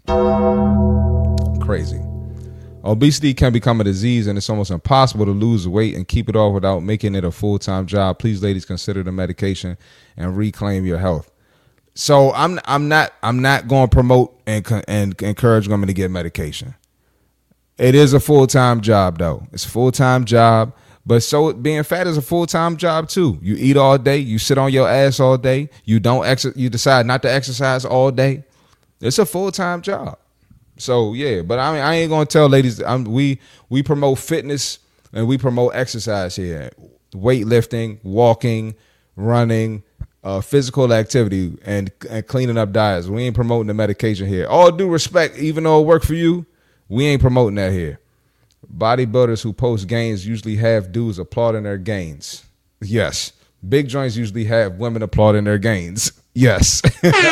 Crazy. Obesity can become a disease, and it's almost impossible to lose weight and keep it off without making it a full-time job. Please, ladies, consider the medication and reclaim your health. So I'm not going to promote and encourage women to get medication. It is a full-time job, though. It's a full-time job. But so being fat is a full-time job too. You eat all day, you sit on your ass all day, you you decide not to exercise all day. It's a full-time job. So yeah, but I mean I ain't gonna tell ladies we promote fitness and we promote exercise here. Weightlifting, walking, running, physical activity and cleaning up diets. We ain't promoting the medication here. All due respect, even though it work for you, we ain't promoting that here. Bodybuilders who post gains usually have dudes applauding their gains. Yes. Big joints usually have women applauding their gains. Yes.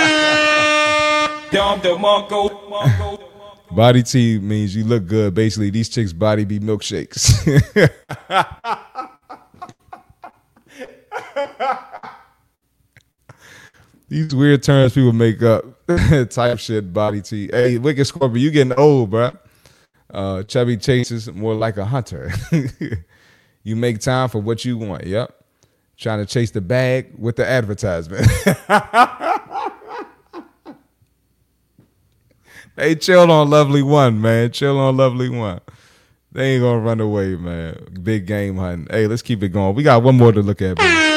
Body tea means you look good. Basically, these chicks' body be milkshakes. These weird terms people make up. Type shit, body tea. Hey, Wicked Scorpion, you getting old, bro. Chubby chases more like a hunter. You make time for what you want. Yep. Trying to chase the bag with the advertisement. They chilled on Lovely One, man. Chill on Lovely One. They ain't gonna run away, man. Big game hunting. Hey, let's keep it going. We got one more to look at, baby.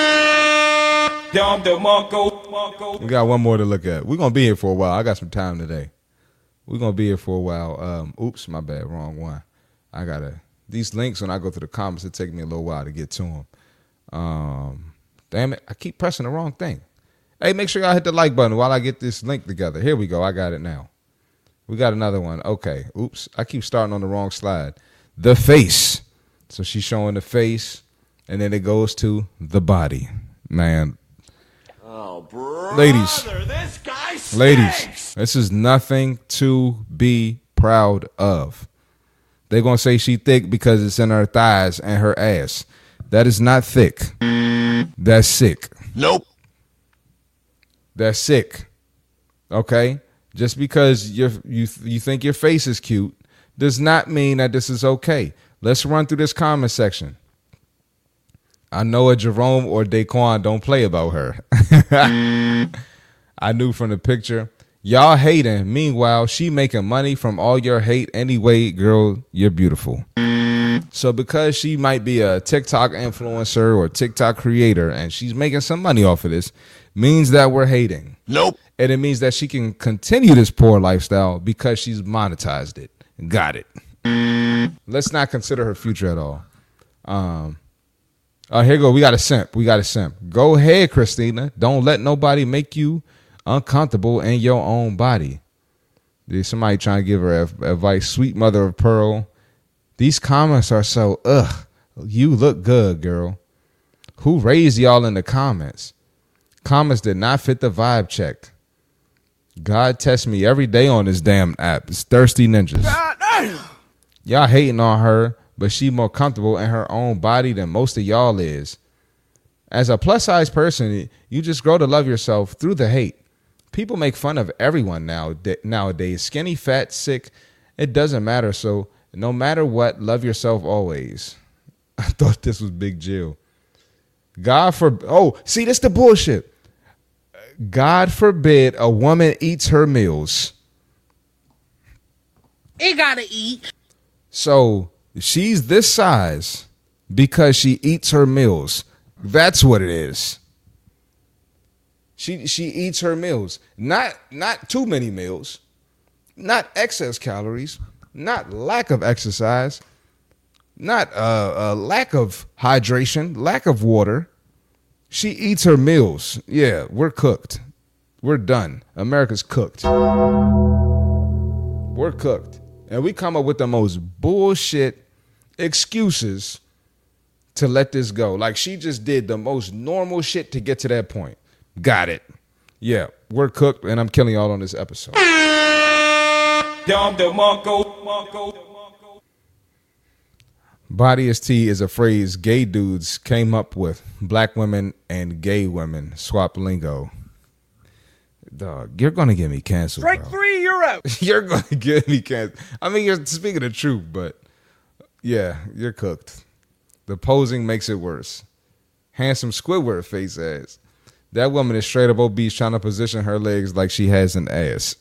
We got one more to look at. We're gonna be here for a while. I got some time today. We're going to be here for a while. Oops, my bad. Wrong one. These links, when I go through the comments, it take me a little while to get to them. Damn it. I keep pressing the wrong thing. Hey, make sure y'all hit the like button while I get this link together. Here we go. I got it now. We got another one. Okay. Oops. I keep starting on the wrong slide. The face. So she's showing the face, and then it goes to the body. Man. Oh, brother, Ladies, this is nothing to be proud of. They're going to say she thick because it's in her thighs and her ass. That is not thick. That's sick. Nope. That's sick. Okay? Just because you think your face is cute does not mean that this is okay. Let's run through this comment section. I know a Jerome or Daquan don't play about her. I knew from the picture. Y'all hating. Meanwhile, she making money from all your hate anyway. Girl, you're beautiful. So because she might be a TikTok influencer or TikTok creator and she's making some money off of this, means that we're hating. Nope. And it means that she can continue this poor lifestyle because she's monetized it. Got it. Let's not consider her future at all. Here you go. We got a simp. Go ahead, Christina. Don't let nobody make you uncomfortable in your own body. There's somebody trying to give her advice. Sweet mother of pearl. These comments are so, you look good, girl. Who raised y'all in the comments? Comments did not fit the vibe check. God tests me every day on this damn app. It's Thirsty Ninjas. Y'all hating on her, but she more comfortable in her own body than most of y'all is. As a plus-size person, you just grow to love yourself through the hate. People make fun of everyone nowadays. Skinny, fat, sick. It doesn't matter. So no matter what, love yourself always. I thought this was Big Jill. God forbid. Oh, see, this the bullshit. God forbid a woman eats her meals. It gotta eat. So she's this size because she eats her meals. That's what it is. She eats her meals. Not too many meals. Not excess calories. Not lack of exercise. Not lack of hydration. Lack of water. She eats her meals. Yeah, we're cooked. We're done. America's cooked. We're cooked. And we come up with the most bullshit excuses to let this go. Like she just did the most normal shit to get to that point. Got it. Yeah, we're cooked, and I'm killing y'all on this episode. Body is tea is a phrase gay dudes came up with. Black women and gay women swap lingo. Dog, you're gonna get me canceled. Strike bro. 3, you're out. You're gonna get me canceled. I mean, you're speaking the truth, but yeah, you're cooked. The posing makes it worse. Handsome Squidward face ass. That woman is straight up obese, trying to position her legs like she has an ass.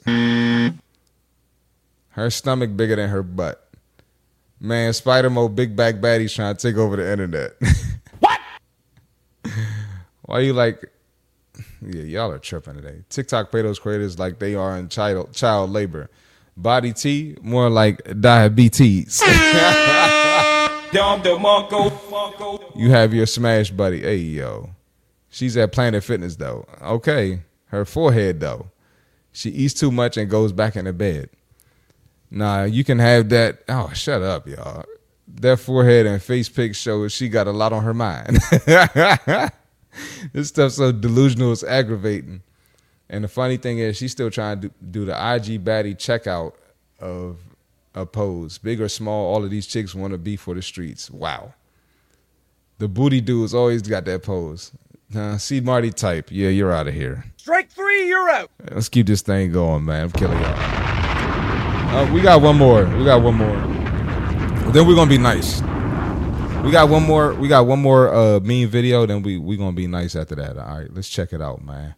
Her stomach bigger than her butt. Man, Spider Mode big back baddies trying to take over the internet. What? Why you like? Yeah, y'all are tripping today. TikTok pay those creators like they are in child labor. Body T, more like diabetes. You have your smash buddy. Hey, yo. She's at Planet Fitness, though. Okay. Her forehead, though. She eats too much and goes back into bed. Nah, you can have that. Oh, shut up, y'all. That forehead and face pic shows she got a lot on her mind. This stuff's so delusional, it's aggravating. And the funny thing is, she's still trying to do the IG baddie checkout of a pose. Big or small, all of these chicks want to be for the streets. Wow. The booty dudes always got that pose. See Marty type. Yeah, you're out of here. Strike 3, you're out. Let's keep this thing going, man. I'm killing y'all. We got one more. Then we're gonna be nice. We got one more mean video. Then we gonna be nice after that. All right, let's check it out, man.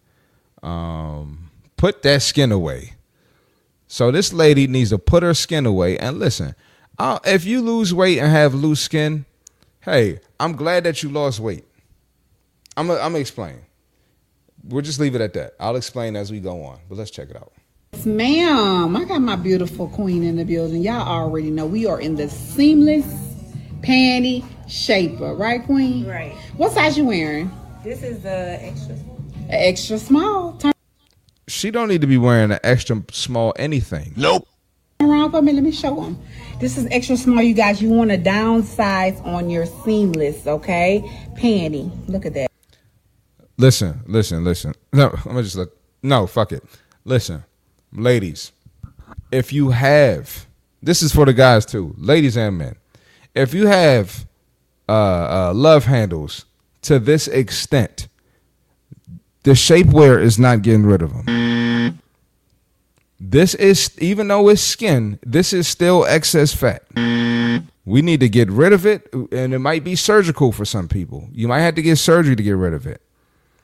Put that skin away. So this lady needs to put her skin away. And listen, if you lose weight and have loose skin, hey, I'm glad that you lost weight. I'm gonna explain. We'll just leave it at that. I'll explain as we go on. But let's check it out. Yes, ma'am. I got my beautiful queen in the building. Y'all already know we are in the seamless panty shaper, right, queen? Right. What size you wearing? This is the extra. Extra small. Turn She don't need to be wearing an extra small anything. Nope. around for me. Let me show them. This is extra small, you guys. You want to downsize on your seamless, okay? Panty. Look at that. Listen. No, I'm gonna just look. No, fuck it. Listen, ladies, if you have, this is for the guys too, ladies and men. If you have love handles to this extent, the shapewear is not getting rid of them. This is, even though it's skin, this is still excess fat. We need to get rid of it, and it might be surgical for some people. You might have to get surgery to get rid of it.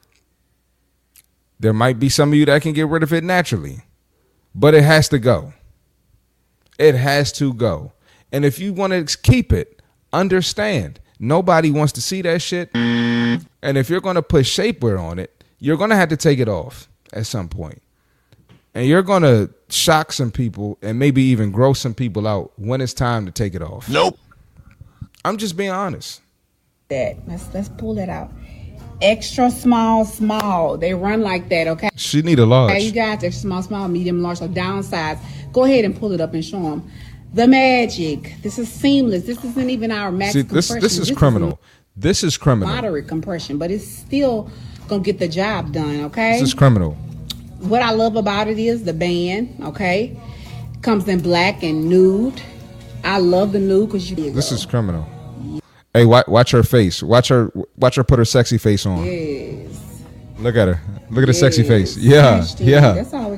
There might be some of you that can get rid of it naturally, but it has to go. It has to go. And if you want to keep it, understand, nobody wants to see that shit. And if you're going to put shapewear on it, you're going to have to take it off at some point. And you're going to shock some people and maybe even gross some people out when it's time to take it off. Nope. I'm just being honest. Let's pull that out. Extra small. They run like that, okay? She need a large. Okay, you guys, extra small, medium, large, or downsize. Go ahead and pull it up and show them. The magic. This is seamless. This isn't even our max compression. This is criminal. This is criminal. Moderate compression, but it's still going to get the job done, okay? This is criminal. What I love about it is the band, okay? Comes in black and nude. I love the nude because you. This is criminal. Hey, watch her face. Watch her put her sexy face on. Yes. Look at her. Look at her sexy face. Yeah. That's all we got.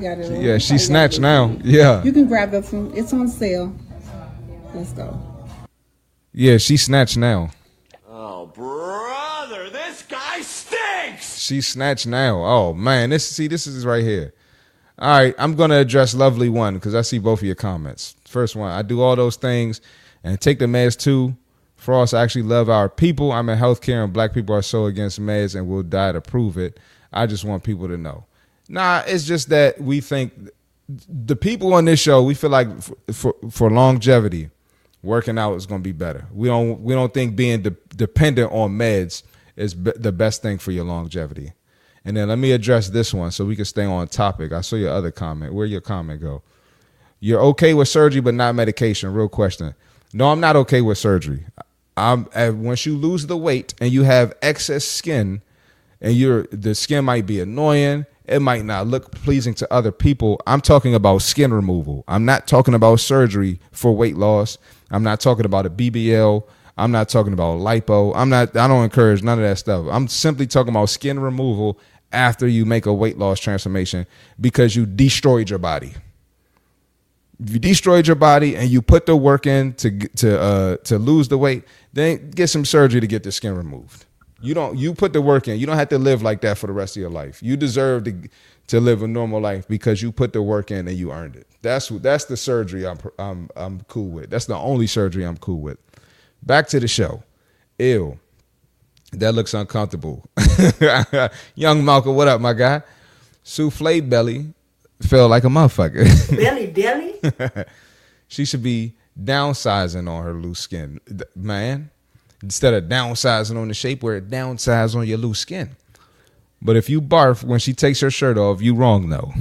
got it. Yeah, she snatched now. Yeah. You can grab that from. It's on sale. Let's go. Yeah, she snatched now. Oh, brother, this guy stinks. She snatched now. Oh man, this is right here. All right, I'm gonna address Lovely One because I see both of your comments. First one, I do all those things and take the meds too. Frost, I actually love our people. I'm in healthcare and black people are so against meds and will die to prove it. I just want people to know. Nah, it's just that we think the people on this show, we feel like for longevity, working out is going to be better. We don't think being dependent on meds is the best thing for your longevity. And then let me address this one so we can stay on topic. I saw your other comment. Where'd your comment go? You're okay with surgery but not medication. Real question. No, I'm not okay with surgery. Once you lose the weight and you have excess skin and the skin might be annoying, it might not look pleasing to other people. I'm talking about skin removal. I'm not talking about surgery for weight loss. I'm not talking about a BBL. I'm not talking about lipo. I don't encourage none of that stuff. I'm simply talking about skin removal after you make a weight loss transformation because you destroyed your body. If you destroyed your body and you put the work in to lose the weight, then get some surgery to get the skin removed. You put the work in. You don't have to live like that for the rest of your life. You deserve to live a normal life because you put the work in and you earned it. That's the surgery I'm cool with. That's the only surgery I'm cool with. Back to the show. Ew. That looks uncomfortable. Young Malcolm, what up, my guy? Souffle belly felt like a motherfucker. Belly deli? She should be downsizing on her loose skin, man. Instead of downsizing on the shapewear, downsize on your loose skin. But if you barf when she takes her shirt off, you wrong though.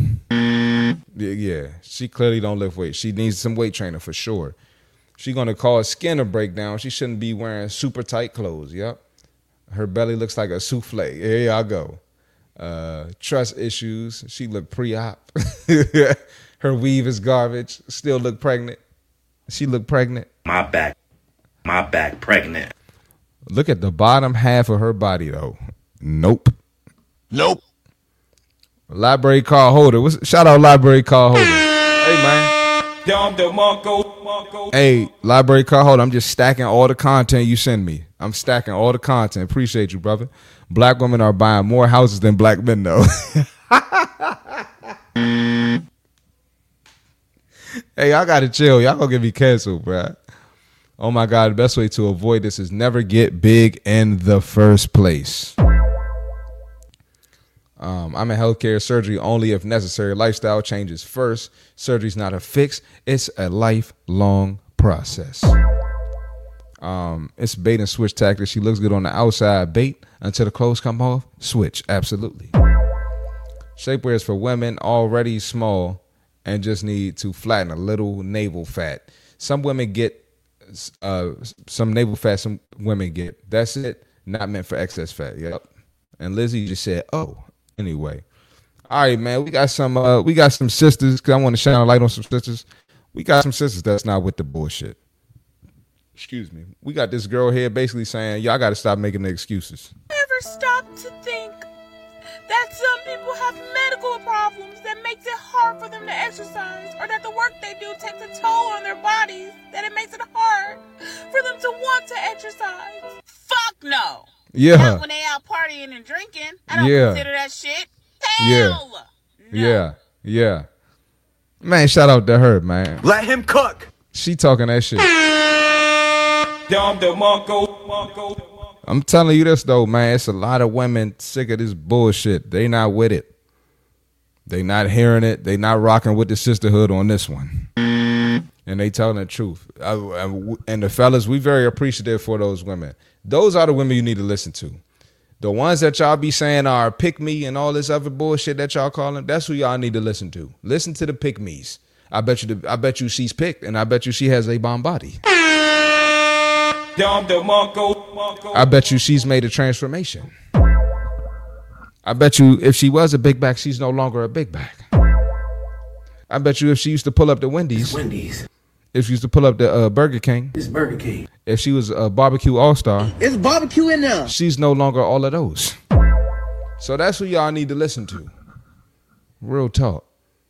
Yeah, she clearly don't lift weight. She needs some weight training for sure. She gonna cause skin to break down. She shouldn't be wearing super tight clothes. Yep. Her belly looks like a souffle. Here y'all go. Trust issues. She look pre-op. Her weave is garbage. Still look pregnant. She look pregnant. My back pregnant. Look at the bottom half of her body though. Nope. Library card holder. Shout out library card holder. Hey man. Hey, library card holder. I'm just stacking all the content you send me. I'm stacking all the content. Appreciate you, brother. Black women are buying more houses than black men though. Hey, y'all gotta chill. Y'all gonna get me canceled, bro. Oh my God, the best way to avoid this is never get big in the first place. I'm in healthcare, surgery only if necessary. Lifestyle changes first. Surgery's not a fix. It's a lifelong process. It's bait and switch tactics. She looks good on the outside, bait until the clothes come off, switch. Absolutely. Shapewear is for women already small and just need to flatten a little navel fat. Some women get some navel fat, some women get. That's it. Not meant for excess fat. Yep. And Lizzie just said, oh, anyway. All right, man. We got some sisters, because I want to shine a light on some sisters. We got some sisters that's not with the bullshit. Excuse me. We got this girl here basically saying, y'all got to stop making the excuses. Never stop to think that some people have medical problems that makes it hard for them to exercise, or that the work they do takes a toll on their bodies, that it makes it hard for them to want to exercise. Fuck no. Yeah. Not when they out partying and drinking. I don't consider that shit. Hell. Yeah. Yeah. Man, shout out to her, man. Let him cook. She talking that shit. I'm telling you this though, man. It's a lot of women sick of this bullshit. They not with it. They not hearing it. They not rocking with the sisterhood on this one. And they telling the truth. And the fellas, we very appreciative for those women. Those are the women you need to listen to. The ones that y'all be saying are pick me and all this other bullshit that y'all call them, that's who y'all need to listen to. Listen to the pick me's. I bet you she's picked, and I bet you she has a bomb body. I bet you she's made a transformation. I bet you if she was a big back, she's no longer a big back. I bet you if she used to pull up the Wendy's. If she used to pull up the Burger King. It's Burger King. If she was a barbecue all-star. It's barbecue in there. She's no longer all of those. So that's who y'all need to listen to. Real talk.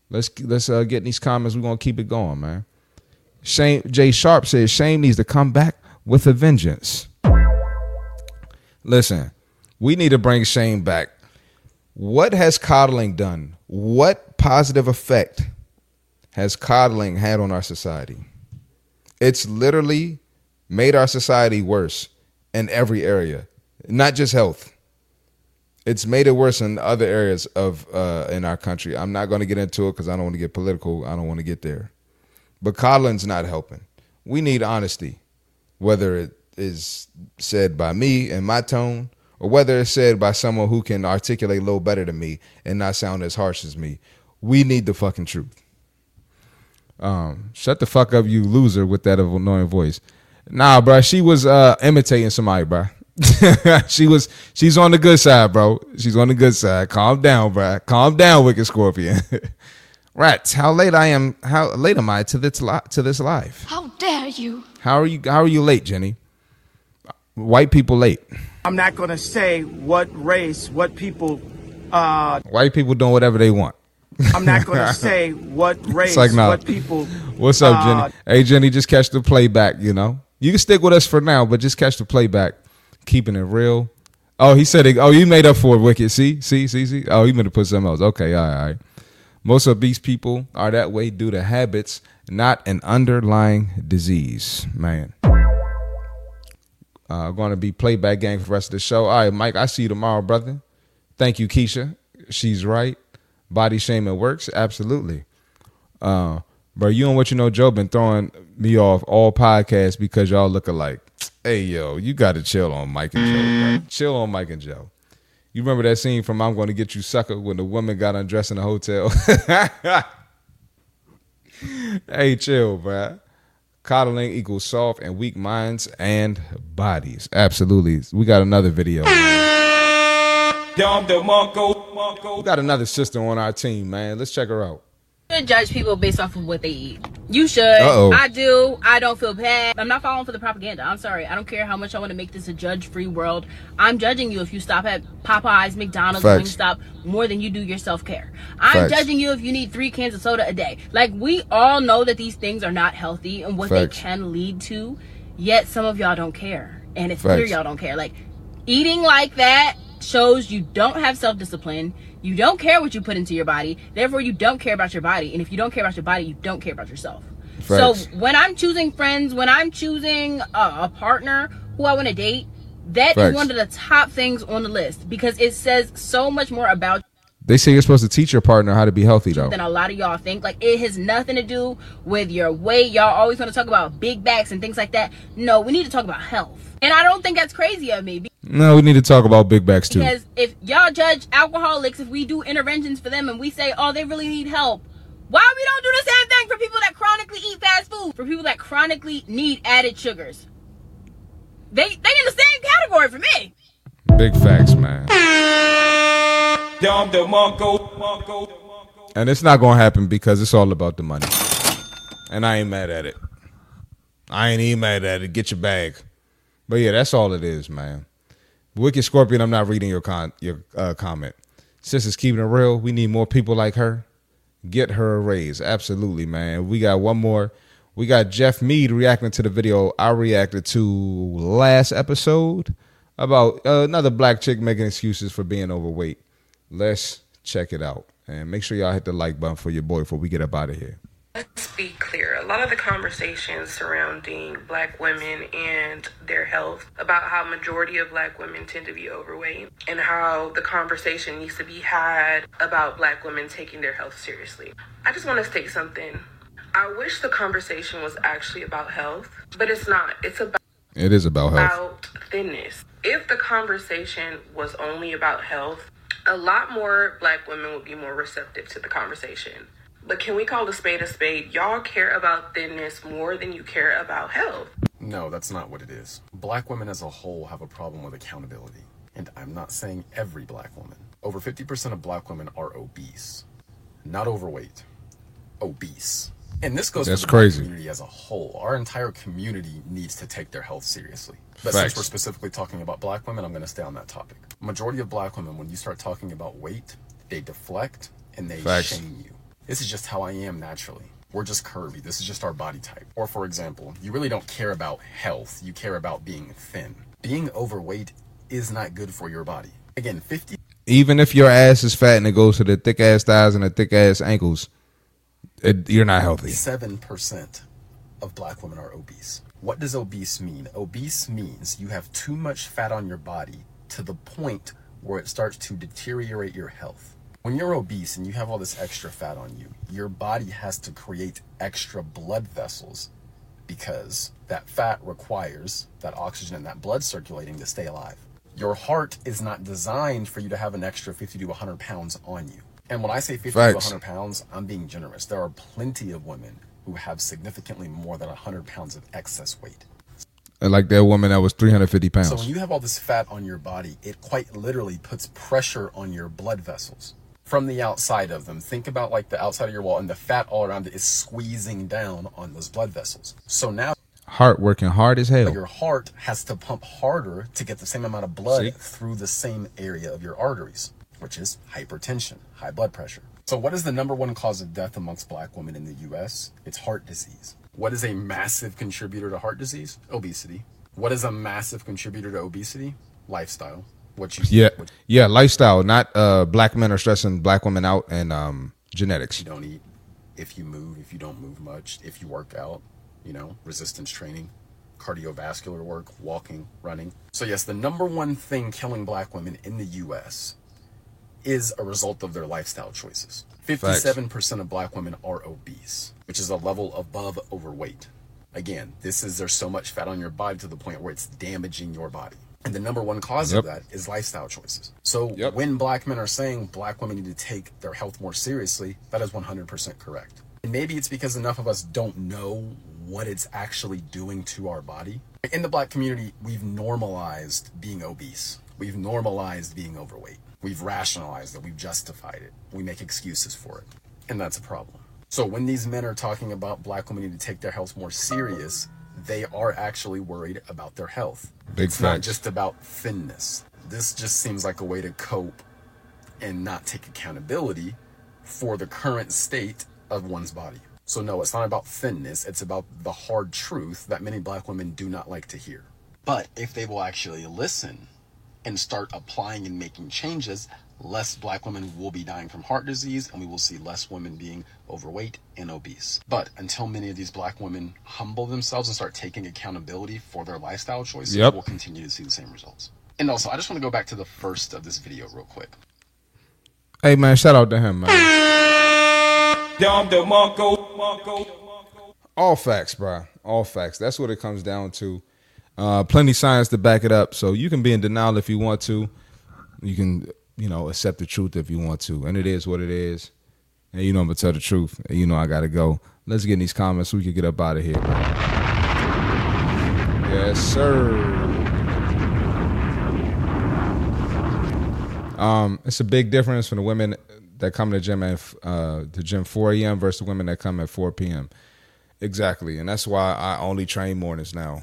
Let's get in these comments. We're gonna keep it going, man. Shane Jay Sharp says Shane needs to come back with a vengeance. Listen, we need to bring Shane back. What has coddling done? What positive effect has coddling had on our society? It's literally made our society worse in every area, not just health. It's made it worse in other areas of in our country. I'm not going to get into it because I don't want to get political. I don't want to get there. But coddling's not helping. We need honesty, whether it is said by me in my tone or whether it's said by someone who can articulate a little better than me and not sound as harsh as me. We need the fucking truth. Shut the fuck up, you loser, with that annoying voice. Nah, bro, she was imitating somebody, bro. She's on the good side, bro. She's on the good side. Calm down, bro. Calm down, Wicked Scorpion. Rats, how late am I to this live? How dare you? How are you late, Jenny? White people late. I'm not going to say what race, what people. White people doing whatever they want. I'm not going to say what race, like, nah. what people. What's up, Jenny? Hey, Jenny, just catch the playback, you know. You can stick with us for now, but just catch the playback. Keeping it real. Oh, he said it. Oh, you made up for it, Wicked. See. Oh, you meant to put something else. Okay, all right. Most obese people are that way due to habits, not an underlying disease. Man. Going to be playback gang for the rest of the show. All right, Mike, I see you tomorrow, brother. Thank you, Keisha. She's right. Body shaming works. Absolutely. Bro, you and What You Know Joe been throwing me off all podcasts because y'all look alike. Hey, yo, you got to chill on Mike and Joe, bro. Chill on Mike and Joe. You remember that scene from I'm Going to Get You Sucker when the woman got undressed in the hotel? Hey, chill, bro. Coddling equals soft and weak minds and bodies. Absolutely. We got another video. We got another sister on our team, man. Let's check her out. You should judge people based off of what they eat. You should. Uh-oh. I do. I don't feel bad. I'm not falling for the propaganda. I'm sorry. I don't care how much I want to make this a judge-free world. I'm judging you if you stop at Popeyes, McDonald's, Wingstop more than you do your self-care. I'm judging you if you need 3 cans of soda a day. Like, we all know that these things are not healthy and what they can lead to, yet some of y'all don't care. And it's clear y'all don't care. Like, eating like that shows you don't have self-discipline. You don't care what you put into your body. Therefore, you don't care about your body. And if you don't care about your body, you don't care about yourself. So when I'm choosing friends, when I'm choosing a partner who I want to date, that is one of the top things on the list because it says so much more about. They say you're supposed to teach your partner how to be healthy, though. Than a lot of y'all think. Like, it has nothing to do with your weight. Y'all always want to talk about big backs and things like that. No, we need to talk about health. And I don't think that's crazy of me. No, we need to talk about big backs, too. Because if y'all judge alcoholics, if we do interventions for them and we say, oh, they really need help, why we don't do the same thing for people that chronically eat fast food? For people that chronically need added sugars? They in the same category for me. Big facts, man. And it's not going to happen because it's all about the money. And I ain't mad at it. I ain't even mad at it. Get your bag. But yeah, that's all it is, man. Wicked Scorpion, I'm not reading your comment. Sister's keeping it real. We need more people like her. Get her a raise. Absolutely, man. We got one more. We got Jeff Mead reacting to the video I reacted to last episode about another black chick making excuses for being overweight. Let's check it out. And make sure y'all hit the like button for your boy before we get up out of here. Let's be clear. A lot of the conversations surrounding black women and their health, about how majority of black women tend to be overweight, and how the conversation needs to be had about black women taking their health seriously. I just want to state something. I wish the conversation was actually about health, but it's not. It is about health. About thinness. If the conversation was only about health, a lot more black women would be more receptive to the conversation. But can we call a spade a spade? Y'all care about thinness more than you care about health. No, that's not what it is. Black women as a whole have a problem with accountability. And I'm not saying every black woman. Over 50% of black women are obese. Not overweight. Obese. And this goes for the black community as a whole. Our entire community needs to take their health seriously. But since we're specifically talking about black women, I'm going to stay on that topic. Majority of black women, when you start talking about weight, they deflect and they shame you. This is just how I am naturally. We're just curvy. This is just our body type. Or for example, you really don't care about health. You care about being thin. Being overweight is not good for your body. Again, even if your ass is fat and it goes to the thick ass thighs and the thick ass ankles, you're not healthy. 7% of black women are obese. What does obese mean? Obese means you have too much fat on your body to the point where it starts to deteriorate your health. When you're obese and you have all this extra fat on you, your body has to create extra blood vessels because that fat requires that oxygen and that blood circulating to stay alive. Your heart is not designed for you to have an extra 50 to 100 pounds on you. And when I say 50 to 100 pounds, I'm being generous. There are plenty of women who have significantly more than 100 pounds of excess weight. Like that woman that was 350 pounds. So when you have all this fat on your body, it quite literally puts pressure on your blood vessels. From the outside of them, think about like the outside of your wall, and the fat all around it is squeezing down on those blood vessels. So now heart working hard as hell. Your heart has to pump harder to get the same amount of blood through the same area of your arteries, which is hypertension, high blood pressure. So what is the number one cause of death amongst black women in the US? It's heart disease. What is a massive contributor to heart disease? Obesity. What is a massive contributor to obesity? Lifestyle. Yeah, lifestyle. Not black men are stressing black women out, and genetics. You don't eat, if you move, if you don't move much, if you work out, resistance training, cardiovascular work, walking, running. So yes, the number one thing killing black women in the US is a result of their lifestyle choices. 57% of black women are obese, which is a level above overweight. Again, there's so much fat on your body to the point where it's damaging your body. And the number one cause of that is lifestyle choices. So when black men are saying black women need to take their health more seriously, that is 100% correct. And maybe it's because enough of us don't know what it's actually doing to our body. In the black community, we've normalized being obese. We've normalized being overweight. We've rationalized it. We've justified it. We make excuses for it. And that's a problem. So when these men are talking about black women need to take their health more serious, they are actually worried about their health. It's not just about thinness. This just seems like a way to cope and not take accountability for the current state of one's body. So no, it's not about thinness. It's about the hard truth that many black women do not like to hear. But if they will actually listen and start applying and making changes, less black women will be dying from heart disease, and we will see less women being overweight and obese. But until many of these black women humble themselves and start taking accountability for their lifestyle choices, we'll continue to see the same results. And also, I just want to go back to the first of this video real quick. Hey, man, shout out to him, man. All facts, bro. All facts. That's what it comes down to. Plenty science to back it up. So you can be in denial if you want to. You can, accept the truth if you want to. And it is what it is. And I'm going to tell the truth. And I got to go. Let's get in these comments so we can get up out of here. Yes, sir. It's a big difference from the women that come to the gym at the gym 4 a.m. versus the women that come at 4 p.m. Exactly. And that's why I only train mornings now,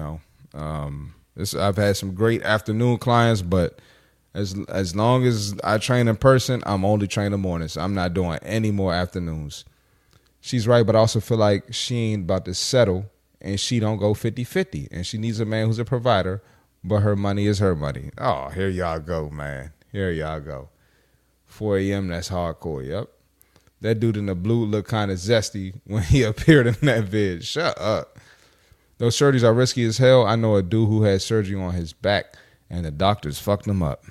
I've had some great afternoon clients, but as long as I train in person, I'm only training mornings. I'm not doing any more afternoons. She's right, but I also feel like she ain't about to settle, and she don't go 50-50, and she needs a man who's a provider, but her money is her money. Oh, here y'all go, man. Here y'all go. 4 a.m., that's hardcore, yep. That dude in the blue looked kind of zesty when he appeared in that vid. Shut up. Those surgeries are risky as hell. I know a dude who had surgery on his back, and the doctors fucked him up.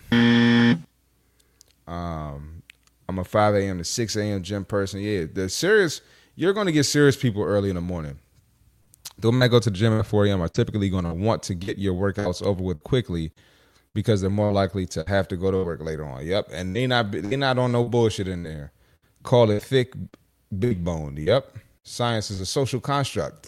I'm a 5 a.m. to 6 a.m. gym person. Yeah, you're going to get serious people early in the morning. The women that go to the gym at 4 a.m. are typically going to want to get your workouts over with quickly because they're more likely to have to go to work later on. Yep, and they're not on no bullshit in there. Call it thick, big bone. Yep, science is a social construct.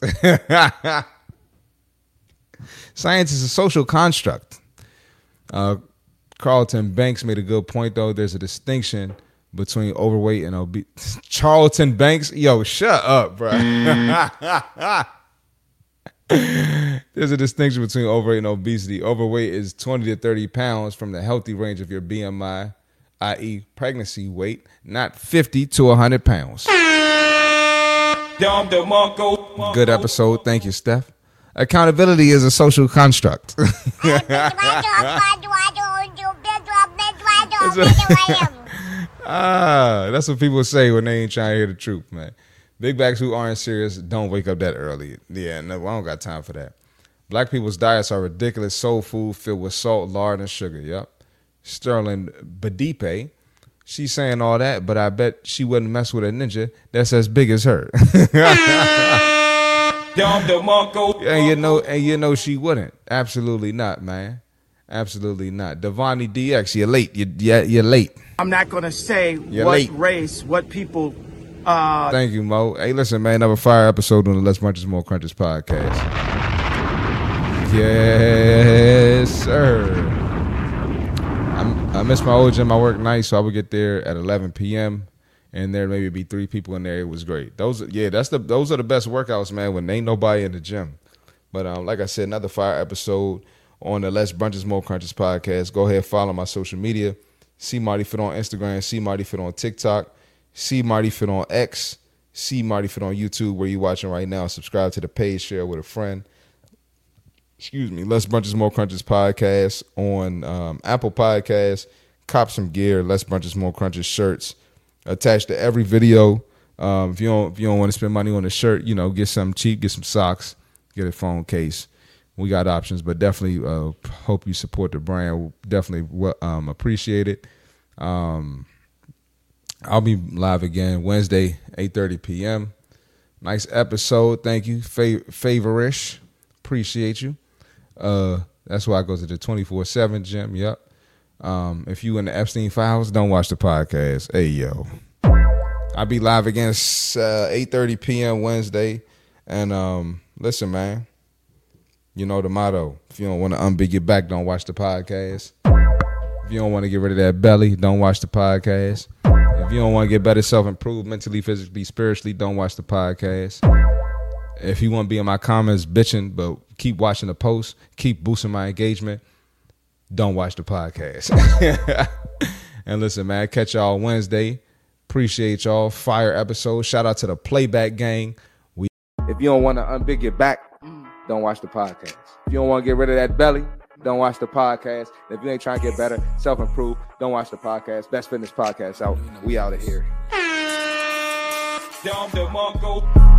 Science is a social construct. Carlton Banks made a good point, though. There's a distinction between overweight and obese. Charlton Banks? Yo, shut up, bro. There's a distinction between overweight and obesity. Overweight is 20 to 30 pounds from the healthy range of your BMI. i.e. pregnancy weight, not 50 to 100 pounds. Good episode. Thank you, Steph. Accountability is a social construct. That's what people say when they ain't trying to hear the truth, man. Big backs who aren't serious don't wake up that early. Yeah, no, I don't got time for that. Black people's diets are ridiculous soul food filled with salt, lard, and sugar. Yep. Sterling Badipe, she's saying all that, but I bet she wouldn't mess with a ninja that's as big as her. And you know she wouldn't. Absolutely not, man. Absolutely not. Devani DX, you're late. You're late. I'm not gonna say you're what late. Race, what people. Thank you, Mo. Hey, listen, man. Another fire episode on the Less Brunches More Crunches podcast. Yes, sir. I miss my old gym. I work nights, so I would get there at 11 p.m. and there maybe be 3 people in there. It was great. Those are the best workouts, man. When ain't nobody in the gym. But like I said, another fire episode on the Less Brunches More Crunches podcast. Go ahead, follow my social media. See Marty Fit on Instagram. See Marty Fit on TikTok. See Marty Fit on X. See Marty Fit on YouTube, where you watching right now. Subscribe to the page. Share with a friend. Excuse me. Less Brunches More Crunches podcast on Apple Podcasts. Cop some gear. Less Brunches More Crunches shirts attached to every video. If you don't want to spend money on a shirt, get something cheap. Get some socks. Get a phone case. We got options, but definitely hope you support the brand. Definitely appreciate it. I'll be live again Wednesday, 8:30 p.m. Nice episode. Thank you. Favorish. Appreciate you. That's why I go to the 24/7 gym. Yep. If you in the Epstein files, don't watch the podcast. Hey, yo. I'll be live again 8:30 p.m. Wednesday. And listen, man. You know the motto. If you don't want to unbig your back, don't watch the podcast. If you don't want to get rid of that belly, don't watch the podcast. If you don't want to get better self-improved mentally, physically, spiritually, don't watch the podcast. If you want to be in my comments bitching, but keep watching the posts, keep boosting my engagement, don't watch the podcast. And listen, man, catch y'all Wednesday. Appreciate y'all. Fire episode. Shout out to the Playback Gang. If you don't want to unbig your back, don't watch the podcast. If you don't want to get rid of that belly, don't watch the podcast. If you ain't trying to get better, self-improve, don't watch the podcast. Best Fitness Podcast out. We out of here.